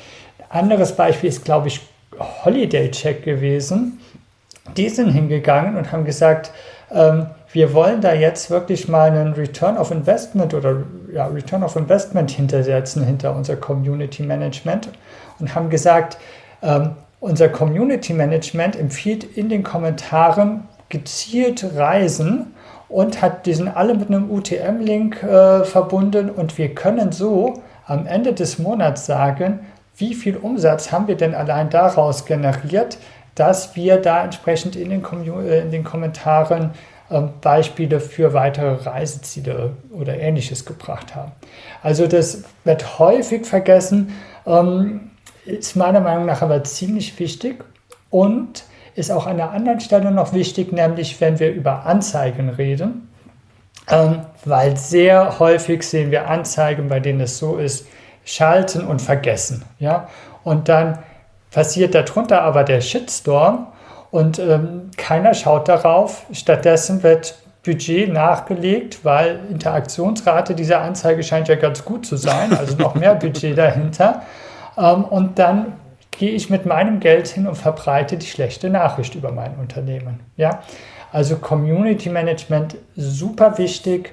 Ein anderes Beispiel ist, glaube ich, Holiday Check gewesen. Die sind hingegangen und haben gesagt, ähm, wir wollen da jetzt wirklich mal einen Return of Investment oder ja, Return of Investment hintersetzen hinter unser Community Management und haben gesagt, ähm, unser Community Management empfiehlt in den Kommentaren gezielt Reisen und hat die sind alle mit einem U T M-Link äh, verbunden und wir können so am Ende des Monats sagen, wie viel Umsatz haben wir denn allein daraus generiert, dass wir da entsprechend in den, Kommu- äh, in den Kommentaren äh, Beispiele für weitere Reiseziele oder Ähnliches gebracht haben. Also das wird häufig vergessen, ähm, ist meiner Meinung nach aber ziemlich wichtig und ist auch an einer anderen Stelle noch wichtig, nämlich wenn wir über Anzeigen reden, ähm, weil sehr häufig sehen wir Anzeigen, bei denen es so ist, schalten und vergessen. Ja? Und dann passiert darunter aber der Shitstorm und ähm, keiner schaut darauf. Stattdessen wird Budget nachgelegt, weil Interaktionsrate dieser Anzeige scheint ja ganz gut zu sein, also noch mehr Budget dahinter. Ähm, und dann gehe ich mit meinem Geld hin und verbreite die schlechte Nachricht über mein Unternehmen. Ja? Also Community Management, super wichtig.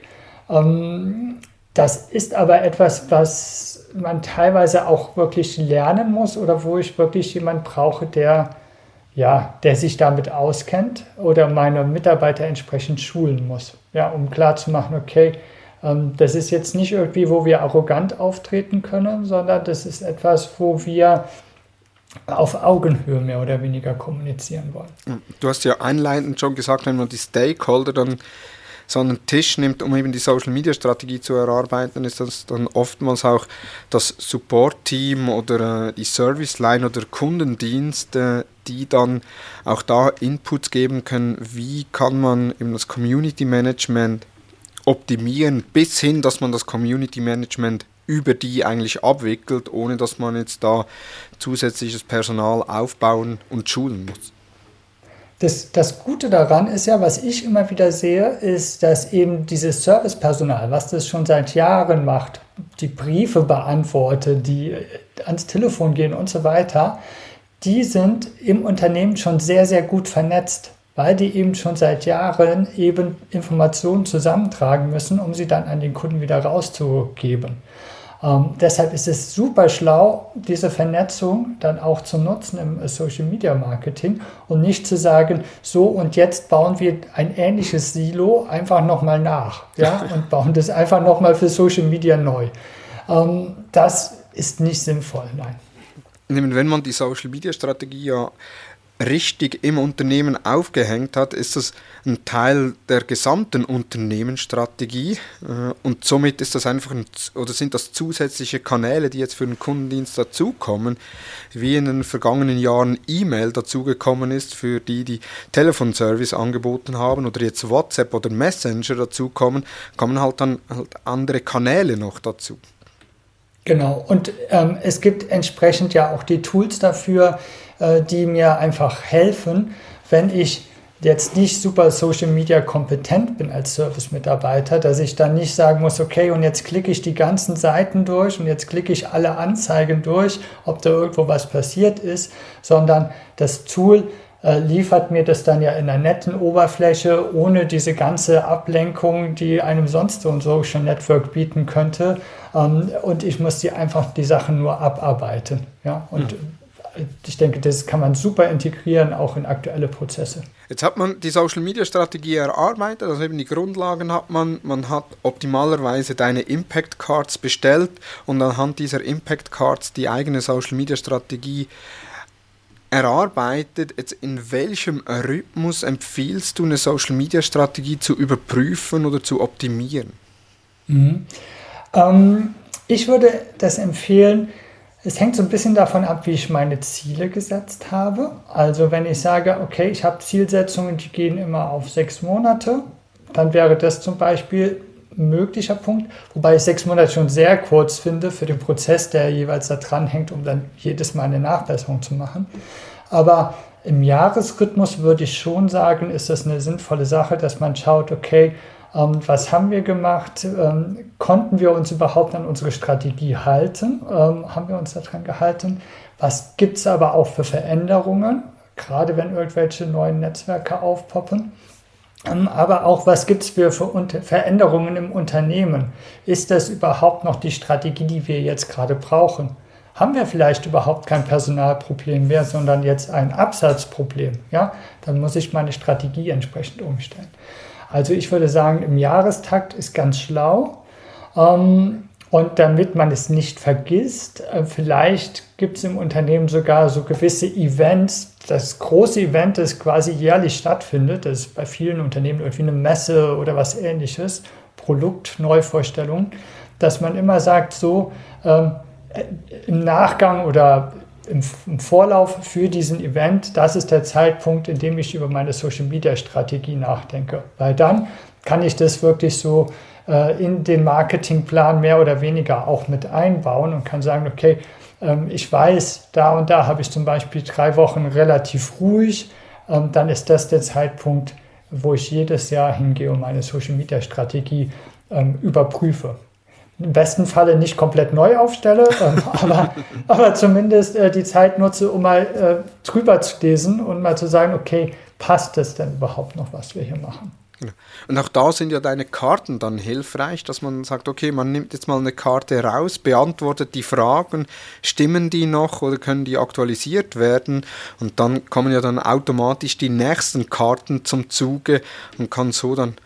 Ähm, das ist aber etwas, was man teilweise auch wirklich lernen muss oder wo ich wirklich jemanden brauche, der, ja, der sich damit auskennt oder meine Mitarbeiter entsprechend schulen muss, ja, um klarzumachen, okay, ähm, das ist jetzt nicht irgendwie, wo wir arrogant auftreten können, sondern das ist etwas, wo wir auf Augenhöhe mehr oder weniger kommunizieren wollen. Du hast ja einleitend schon gesagt, wenn man die Stakeholder dann so einen Tisch nimmt, um eben die Social-Media-Strategie zu erarbeiten, ist das dann oftmals auch das Support-Team oder äh, die Service-Line oder Kundendienst, äh, die dann auch da Inputs geben können, wie kann man eben das Community-Management optimieren, bis hin, dass man das Community-Management über die eigentlich abwickelt, ohne dass man jetzt da zusätzliches Personal aufbauen und schulen muss. Das, das Gute daran ist ja, was ich immer wieder sehe, ist, dass eben dieses Servicepersonal, was das schon seit Jahren macht, die Briefe beantwortet, die ans Telefon gehen und so weiter, die sind im Unternehmen schon sehr, sehr gut vernetzt, weil die eben schon seit Jahren eben Informationen zusammentragen müssen, um sie dann an den Kunden wieder rauszugeben. Ähm, deshalb ist es super schlau, diese Vernetzung dann auch zu nutzen im Social Media Marketing und nicht zu sagen, so und jetzt bauen wir ein ähnliches Silo einfach nochmal nach, ja, und bauen das einfach nochmal für Social Media neu. Ähm, das ist nicht sinnvoll, nein. Wenn man die Social Media Strategie ja richtig im Unternehmen aufgehängt hat, ist das ein Teil der gesamten Unternehmensstrategie und somit ist das einfach ein, oder sind das zusätzliche Kanäle, die jetzt für den Kundendienst dazukommen, wie in den vergangenen Jahren E-Mail dazugekommen ist für die, die Telefonservice angeboten haben oder jetzt WhatsApp oder Messenger dazukommen, kommen halt dann halt andere Kanäle noch dazu. Genau, und ähm, es gibt entsprechend ja auch die Tools dafür, äh, die mir einfach helfen, wenn ich jetzt nicht super Social Media kompetent bin als Service-Mitarbeiter, dass ich dann nicht sagen muss, okay, und jetzt klicke ich die ganzen Seiten durch und jetzt klicke ich alle Anzeigen durch, ob da irgendwo was passiert ist, sondern das Tool äh, liefert mir das dann ja in einer netten Oberfläche, ohne diese ganze Ablenkung, die einem sonst so ein Social Network bieten könnte. Ähm, und ich muss die einfach die Sachen nur abarbeiten. Ja? Und mhm. ich denke, das kann man super integrieren, auch in aktuelle Prozesse. Jetzt hat man die Social-Media-Strategie erarbeitet, also eben die Grundlagen hat man, man hat optimalerweise deine Impact-Cards bestellt und anhand dieser Impact-Cards die eigene Social-Media-Strategie erarbeitet. Jetzt in welchem Rhythmus empfiehlst du, eine Social-Media-Strategie zu überprüfen oder zu optimieren? Mhm. Ähm, ich würde das empfehlen. Es hängt so ein bisschen davon ab, wie ich meine Ziele gesetzt habe. Also wenn ich sage, okay, ich habe Zielsetzungen, die gehen immer auf sechs Monate, dann wäre das zum Beispiel ein möglicher Punkt, wobei ich sechs Monate schon sehr kurz finde für den Prozess, der jeweils da dran hängt, um dann jedes Mal eine Nachbesserung zu machen. Aber im Jahresrhythmus würde ich schon sagen, ist das eine sinnvolle Sache, dass man schaut, okay, Ähm, was haben wir gemacht? Ähm, konnten wir uns überhaupt an unsere Strategie halten? Ähm, haben wir uns daran gehalten? Was gibt es aber auch für Veränderungen, gerade wenn irgendwelche neuen Netzwerke aufpoppen? Ähm, aber auch, was gibt es für, für Unter- Veränderungen im Unternehmen? Ist das überhaupt noch die Strategie, die wir jetzt gerade brauchen? Haben wir vielleicht überhaupt kein Personalproblem mehr, sondern jetzt ein Absatzproblem? Ja? Dann muss ich meine Strategie entsprechend umstellen. Also ich würde sagen, im Jahrestakt ist ganz schlau. Ähm, und damit man es nicht vergisst, äh, vielleicht gibt es im Unternehmen sogar so gewisse Events. Das große Event, das quasi jährlich stattfindet, das ist bei vielen Unternehmen irgendwie eine Messe oder was Ähnliches, Produktneuvorstellung, dass man immer sagt, so ähm, im Nachgang oder Im, im Vorlauf für diesen Event, das ist der Zeitpunkt, in dem ich über meine Social-Media-Strategie nachdenke. Weil dann kann ich das wirklich so äh, in den Marketingplan mehr oder weniger auch mit einbauen und kann sagen, okay, ähm, ich weiß, da und da habe ich zum Beispiel drei Wochen relativ ruhig, ähm, dann ist das der Zeitpunkt, wo ich jedes Jahr hingehe und meine Social-Media-Strategie ähm, überprüfe. Im besten Falle nicht komplett neu aufstelle, ähm, aber, aber zumindest äh, die Zeit nutze, um mal äh, drüber zu lesen und mal zu sagen, okay, passt das denn überhaupt noch, was wir hier machen? Genau. Und auch da sind ja deine Karten dann hilfreich, dass man sagt, okay, man nimmt jetzt mal eine Karte raus, beantwortet die Fragen, stimmen die noch oder können die aktualisiert werden? Und dann kommen ja dann automatisch die nächsten Karten zum Zuge und kann so dann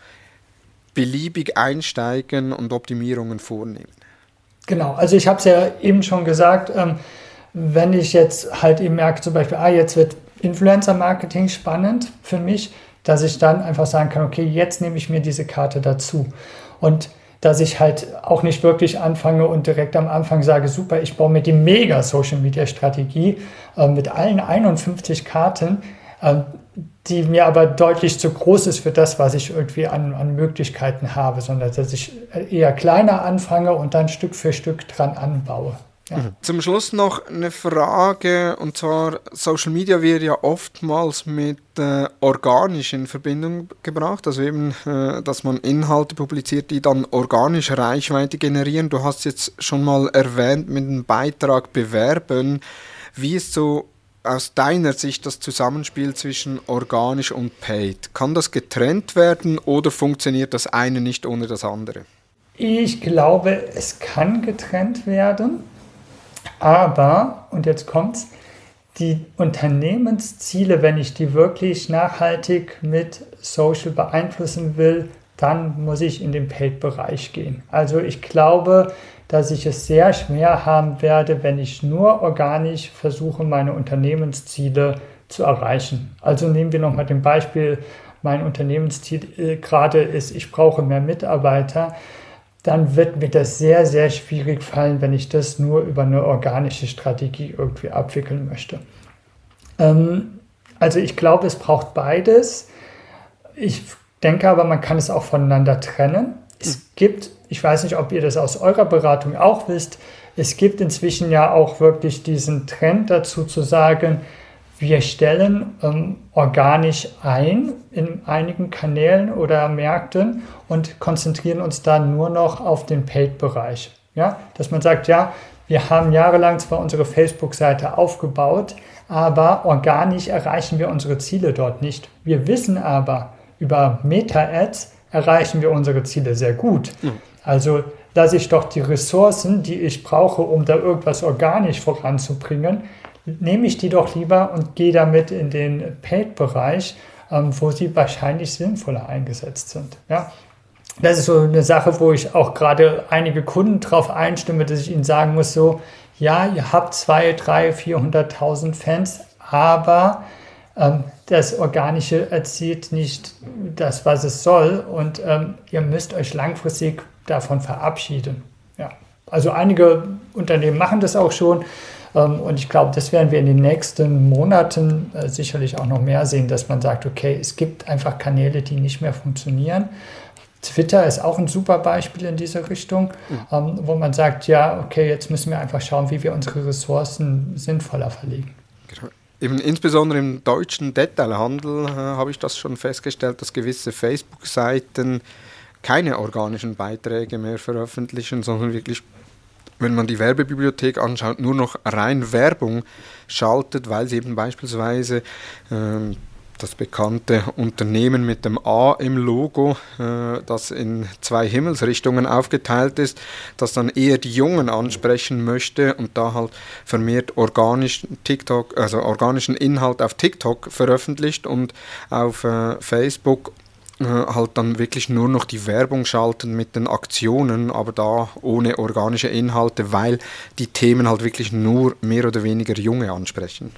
beliebig einsteigen und Optimierungen vornehmen. Genau, also ich habe es ja eben schon gesagt, ähm, wenn ich jetzt halt eben merke, zum Beispiel, ah, jetzt wird Influencer-Marketing spannend für mich, dass ich dann einfach sagen kann, okay, jetzt nehme ich mir diese Karte dazu. Und dass ich halt auch nicht wirklich anfange und direkt am Anfang sage, super, ich baue mir die Mega-Social-Media-Strategie äh, mit allen einundfünfzig Karten, äh, die mir aber deutlich zu groß ist für das, was ich irgendwie an, an Möglichkeiten habe, sondern dass ich eher kleiner anfange und dann Stück für Stück dran anbaue. Ja. Zum Schluss noch eine Frage, und zwar Social Media wird ja oftmals mit äh, organisch in Verbindung gebracht, also eben, äh, dass man Inhalte publiziert, die dann organisch Reichweite generieren. Du hast jetzt schon mal erwähnt, mit einem Beitrag bewerben. Wie ist so aus deiner Sicht das Zusammenspiel zwischen organisch und paid? Kann das getrennt werden oder funktioniert das eine nicht ohne das andere? Ich glaube, es kann getrennt werden, aber, und jetzt kommt's, die Unternehmensziele, wenn ich die wirklich nachhaltig mit Social beeinflussen will, dann muss ich in den Paid-Bereich gehen. Also ich glaube, dass ich es sehr schwer haben werde, wenn ich nur organisch versuche, meine Unternehmensziele zu erreichen. Also nehmen wir nochmal den Beispiel, mein Unternehmensziel äh, gerade ist, ich brauche mehr Mitarbeiter. Dann wird mir das sehr, sehr schwierig fallen, wenn ich das nur über eine organische Strategie irgendwie abwickeln möchte. Ähm, also ich glaube, es braucht beides. Ich denke aber, man kann es auch voneinander trennen. Es gibt, ich weiß nicht, ob ihr das aus eurer Beratung auch wisst, es gibt inzwischen ja auch wirklich diesen Trend dazu zu sagen, wir stellen ähm, organisch ein in einigen Kanälen oder Märkten und konzentrieren uns dann nur noch auf den Paid-Bereich. Ja? Dass man sagt, ja, wir haben jahrelang zwar unsere Facebook-Seite aufgebaut, aber organisch erreichen wir unsere Ziele dort nicht. Wir wissen aber, über Meta-Ads erreichen wir unsere Ziele sehr gut. Mhm. Also lasse ich doch die Ressourcen, die ich brauche, um da irgendwas organisch voranzubringen, nehme ich die doch lieber und gehe damit in den Paid-Bereich, ähm, wo sie wahrscheinlich sinnvoller eingesetzt sind. Ja? Das ist so eine Sache, wo ich auch gerade einige Kunden darauf einstimme, dass ich ihnen sagen muss, so, ja, ihr habt zweihunderttausend, dreihunderttausend, vierhunderttausend Fans, aber ähm, das Organische erzielt nicht das, was es soll und ähm, ihr müsst euch langfristig davon verabschieden. Ja. Also einige Unternehmen machen das auch schon. Und ich glaube, das werden wir in den nächsten Monaten äh, sicherlich auch noch mehr sehen, dass man sagt, okay, es gibt einfach Kanäle, die nicht mehr funktionieren. Twitter ist auch ein super Beispiel in diese Richtung, mhm. ähm, wo man sagt, ja, okay, jetzt müssen wir einfach schauen, wie wir unsere Ressourcen sinnvoller verlegen. Genau. Eben insbesondere im deutschen Detailhandel äh, habe ich das schon festgestellt, dass gewisse Facebook-Seiten keine organischen Beiträge mehr veröffentlichen, sondern wirklich, wenn man die Werbebibliothek anschaut, nur noch rein Werbung schaltet, weil sie eben beispielsweise ähm, das bekannte Unternehmen mit dem A im Logo, äh, das in zwei Himmelsrichtungen aufgeteilt ist, das dann eher die Jungen ansprechen möchte und da halt vermehrt organischen TikTok, also organischen Inhalt auf TikTok veröffentlicht und auf äh, Facebook halt dann wirklich nur noch die Werbung schalten mit den Aktionen, aber da ohne organische Inhalte, weil die Themen halt wirklich nur mehr oder weniger Junge ansprechen.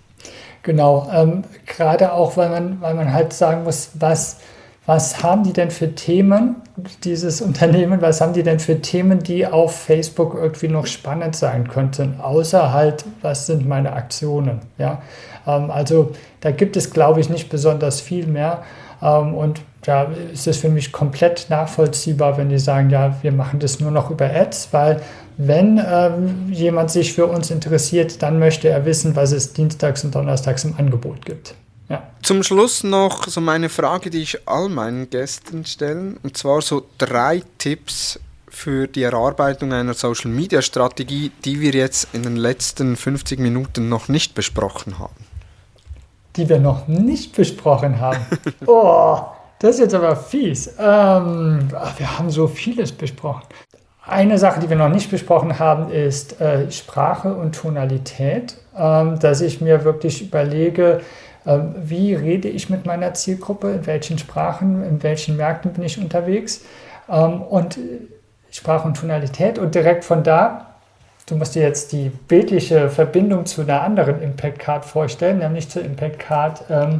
Genau, ähm, gerade auch, weil man, weil man halt sagen muss, was, was haben die denn für Themen, dieses Unternehmen, was haben die denn für Themen, die auf Facebook irgendwie noch spannend sein könnten, außer halt, was sind meine Aktionen, ja, ähm, also da gibt es, glaube ich, nicht besonders viel mehr. Und da ist es für mich komplett nachvollziehbar, wenn die sagen, ja, wir machen das nur noch über Ads, weil wenn ähm, jemand sich für uns interessiert, dann möchte er wissen, was es dienstags und donnerstags im Angebot gibt. Ja. Zum Schluss noch so meine Frage, die ich all meinen Gästen stelle, und zwar so drei Tipps für die Erarbeitung einer Social-Media-Strategie, die wir jetzt in den letzten fünfzig Minuten noch nicht besprochen haben. Die wir noch nicht besprochen haben. Oh, das ist jetzt aber fies. Ähm, wir haben so vieles besprochen. Eine Sache, die wir noch nicht besprochen haben, ist äh, Sprache und Tonalität. Ähm, dass ich mir wirklich überlege, äh, wie rede ich mit meiner Zielgruppe, in welchen Sprachen, in welchen Märkten bin ich unterwegs. Ähm, und Sprache und Tonalität. Und direkt von da, du musst dir jetzt die bildliche Verbindung zu einer anderen Impact Card vorstellen, nämlich zur Impact Card ähm,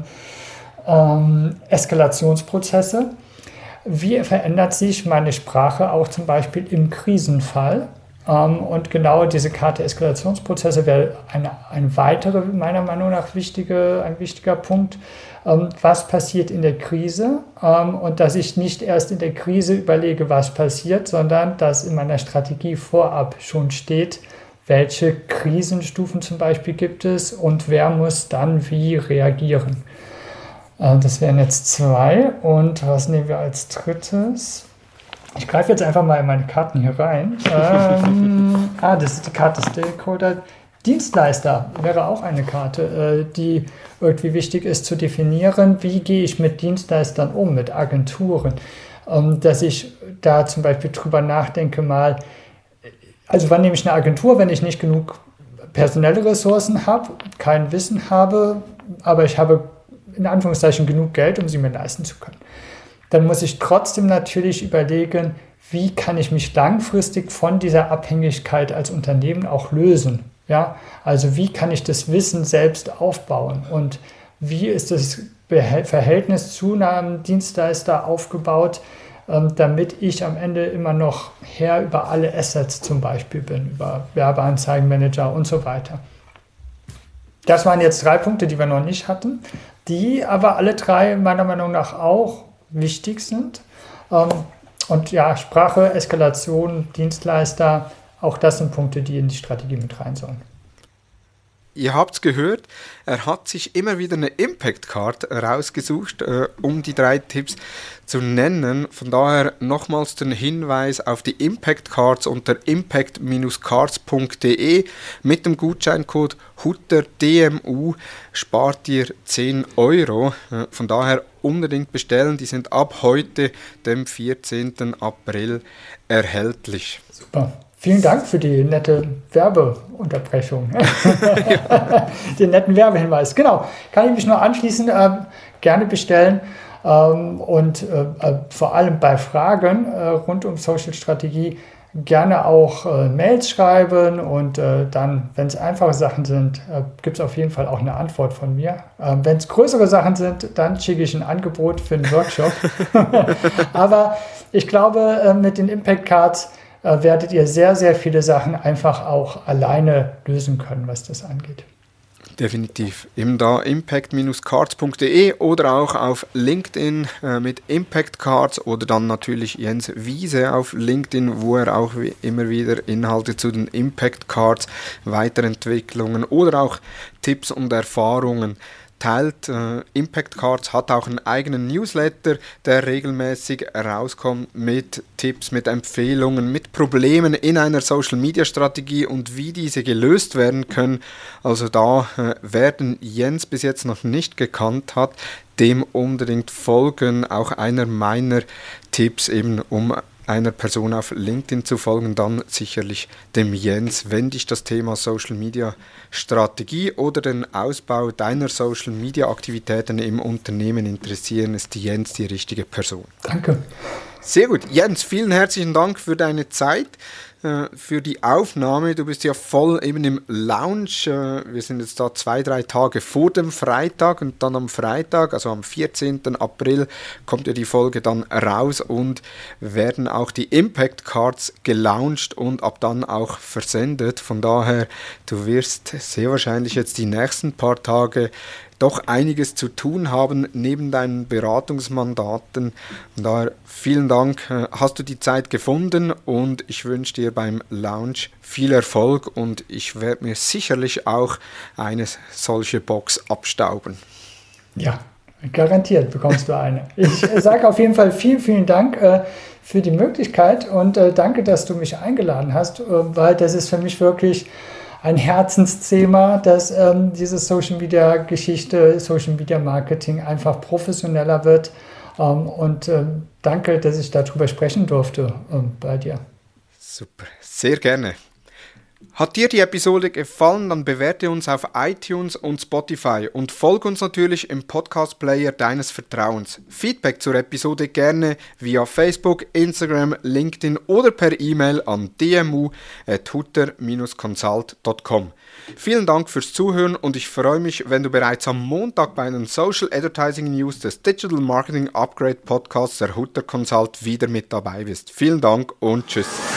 ähm, Eskalationsprozesse. Wie verändert sich meine Sprache auch zum Beispiel im Krisenfall? Ähm, und genau diese Karte Eskalationsprozesse wäre eine, eine weitere, meiner Meinung nach, wichtige, ein wichtiger Punkt. Ähm, was passiert in der Krise? Ähm, und dass ich nicht erst in der Krise überlege, was passiert, sondern dass in meiner Strategie vorab schon steht, welche Krisenstufen zum Beispiel gibt es und wer muss dann wie reagieren. Äh, das wären jetzt zwei. Und was nehmen wir als drittes? Ich greife jetzt einfach mal in meine Karten hier rein. Ähm, ah, das ist die Karte Stakeholder. Dienstleister wäre auch eine Karte, die irgendwie wichtig ist zu definieren. Wie gehe ich mit Dienstleistern um, mit Agenturen? ähm, dass ich da zum Beispiel drüber nachdenke mal, also wann nehme ich eine Agentur, wenn ich nicht genug personelle Ressourcen habe, kein Wissen habe, aber ich habe in Anführungszeichen genug Geld, um sie mir leisten zu können. Dann muss ich trotzdem natürlich überlegen, wie kann ich mich langfristig von dieser Abhängigkeit als Unternehmen auch lösen. Ja? Also wie kann ich das Wissen selbst aufbauen und wie ist das Verhältnis zu einem Dienstleister aufgebaut, damit ich am Ende immer noch Herr über alle Assets zum Beispiel bin, über Werbeanzeigenmanager und so weiter. Das waren jetzt drei Punkte, die wir noch nicht hatten, die aber alle drei meiner Meinung nach auch wichtig sind. Und ja, Sprache, Eskalation, Dienstleister, auch das sind Punkte, die in die Strategie mit rein sollen. Ihr habt's gehört, er hat sich immer wieder eine Impact Card rausgesucht, äh, um die drei Tipps zu nennen. Von daher nochmals den Hinweis auf die Impact Cards unter impact Bindestrich cards Punkt de. Mit dem Gutscheincode Hutter D M U spart ihr zehn Euro. Äh, von daher unbedingt bestellen, die sind ab heute, dem vierzehnten April, erhältlich. Super. Vielen Dank für die nette Werbeunterbrechung, den netten Werbehinweis. Genau, kann ich mich nur anschließen, äh, gerne bestellen ähm, und äh, vor allem bei Fragen äh, rund um Social-Strategie gerne auch äh, Mails schreiben und äh, dann, wenn es einfache Sachen sind, äh, gibt es auf jeden Fall auch eine Antwort von mir. Äh, wenn es größere Sachen sind, dann schicke ich ein Angebot für einen Workshop. Aber ich glaube, äh, mit den Impact Cards werdet ihr sehr, sehr viele Sachen einfach auch alleine lösen können, was das angeht. Definitiv. Eben da impact Bindestrich cards Punkt de oder auch auf LinkedIn äh, mit Impact Cards oder dann natürlich Jens Wiese auf LinkedIn, wo er auch wie immer wieder Inhalte zu den Impact Cards, Weiterentwicklungen oder auch Tipps und Erfahrungen teilt. Äh, Impact Cards hat auch einen eigenen Newsletter, der regelmäßig rauskommt mit Tipps, mit Empfehlungen, mit Problemen in einer Social-Media-Strategie und wie diese gelöst werden können. Also da äh, werden Jens bis jetzt noch nicht gekannt hat, dem unbedingt folgen. Auch einer meiner Tipps eben, um einer Person auf LinkedIn zu folgen, dann sicherlich dem Jens. Wenn dich das Thema Social Media Strategie oder den Ausbau deiner Social Media Aktivitäten im Unternehmen interessieren, ist Jens die richtige Person. Danke. Sehr gut. Jens, vielen herzlichen Dank für deine Zeit, äh, für die Aufnahme. Du bist ja voll eben im Lounge. Äh, wir sind jetzt da zwei, drei Tage vor dem Freitag und dann am Freitag, also am vierzehnten April, kommt ja die Folge dann raus und werden auch die Impact Cards gelauncht und ab dann auch versendet. Von daher, du wirst sehr wahrscheinlich jetzt die nächsten paar Tage doch einiges zu tun haben neben deinen Beratungsmandaten. Und daher vielen Dank, hast du die Zeit gefunden und ich wünsche dir beim Launch viel Erfolg und ich werde mir sicherlich auch eine solche Box abstauben. Ja, garantiert bekommst du eine. Ich sage auf jeden Fall vielen, vielen Dank äh, für die Möglichkeit und äh, danke, dass du mich eingeladen hast, äh, weil das ist für mich wirklich ein Herzensthema, dass ähm, diese Social-Media-Geschichte, Social-Media-Marketing einfach professioneller wird. Ähm, und ähm, danke, dass ich darüber sprechen durfte ähm, bei dir. Super, sehr gerne. Hat dir die Episode gefallen, dann bewerte uns auf iTunes und Spotify und folge uns natürlich im Podcast-Player deines Vertrauens. Feedback zur Episode gerne via Facebook, Instagram, LinkedIn oder per E-Mail an d m u at hutter Bindestrich consult Punkt com. Vielen Dank fürs Zuhören und ich freue mich, wenn du bereits am Montag bei den Social Advertising News des Digital Marketing Upgrade Podcasts der Hutter Consult wieder mit dabei bist. Vielen Dank und tschüss.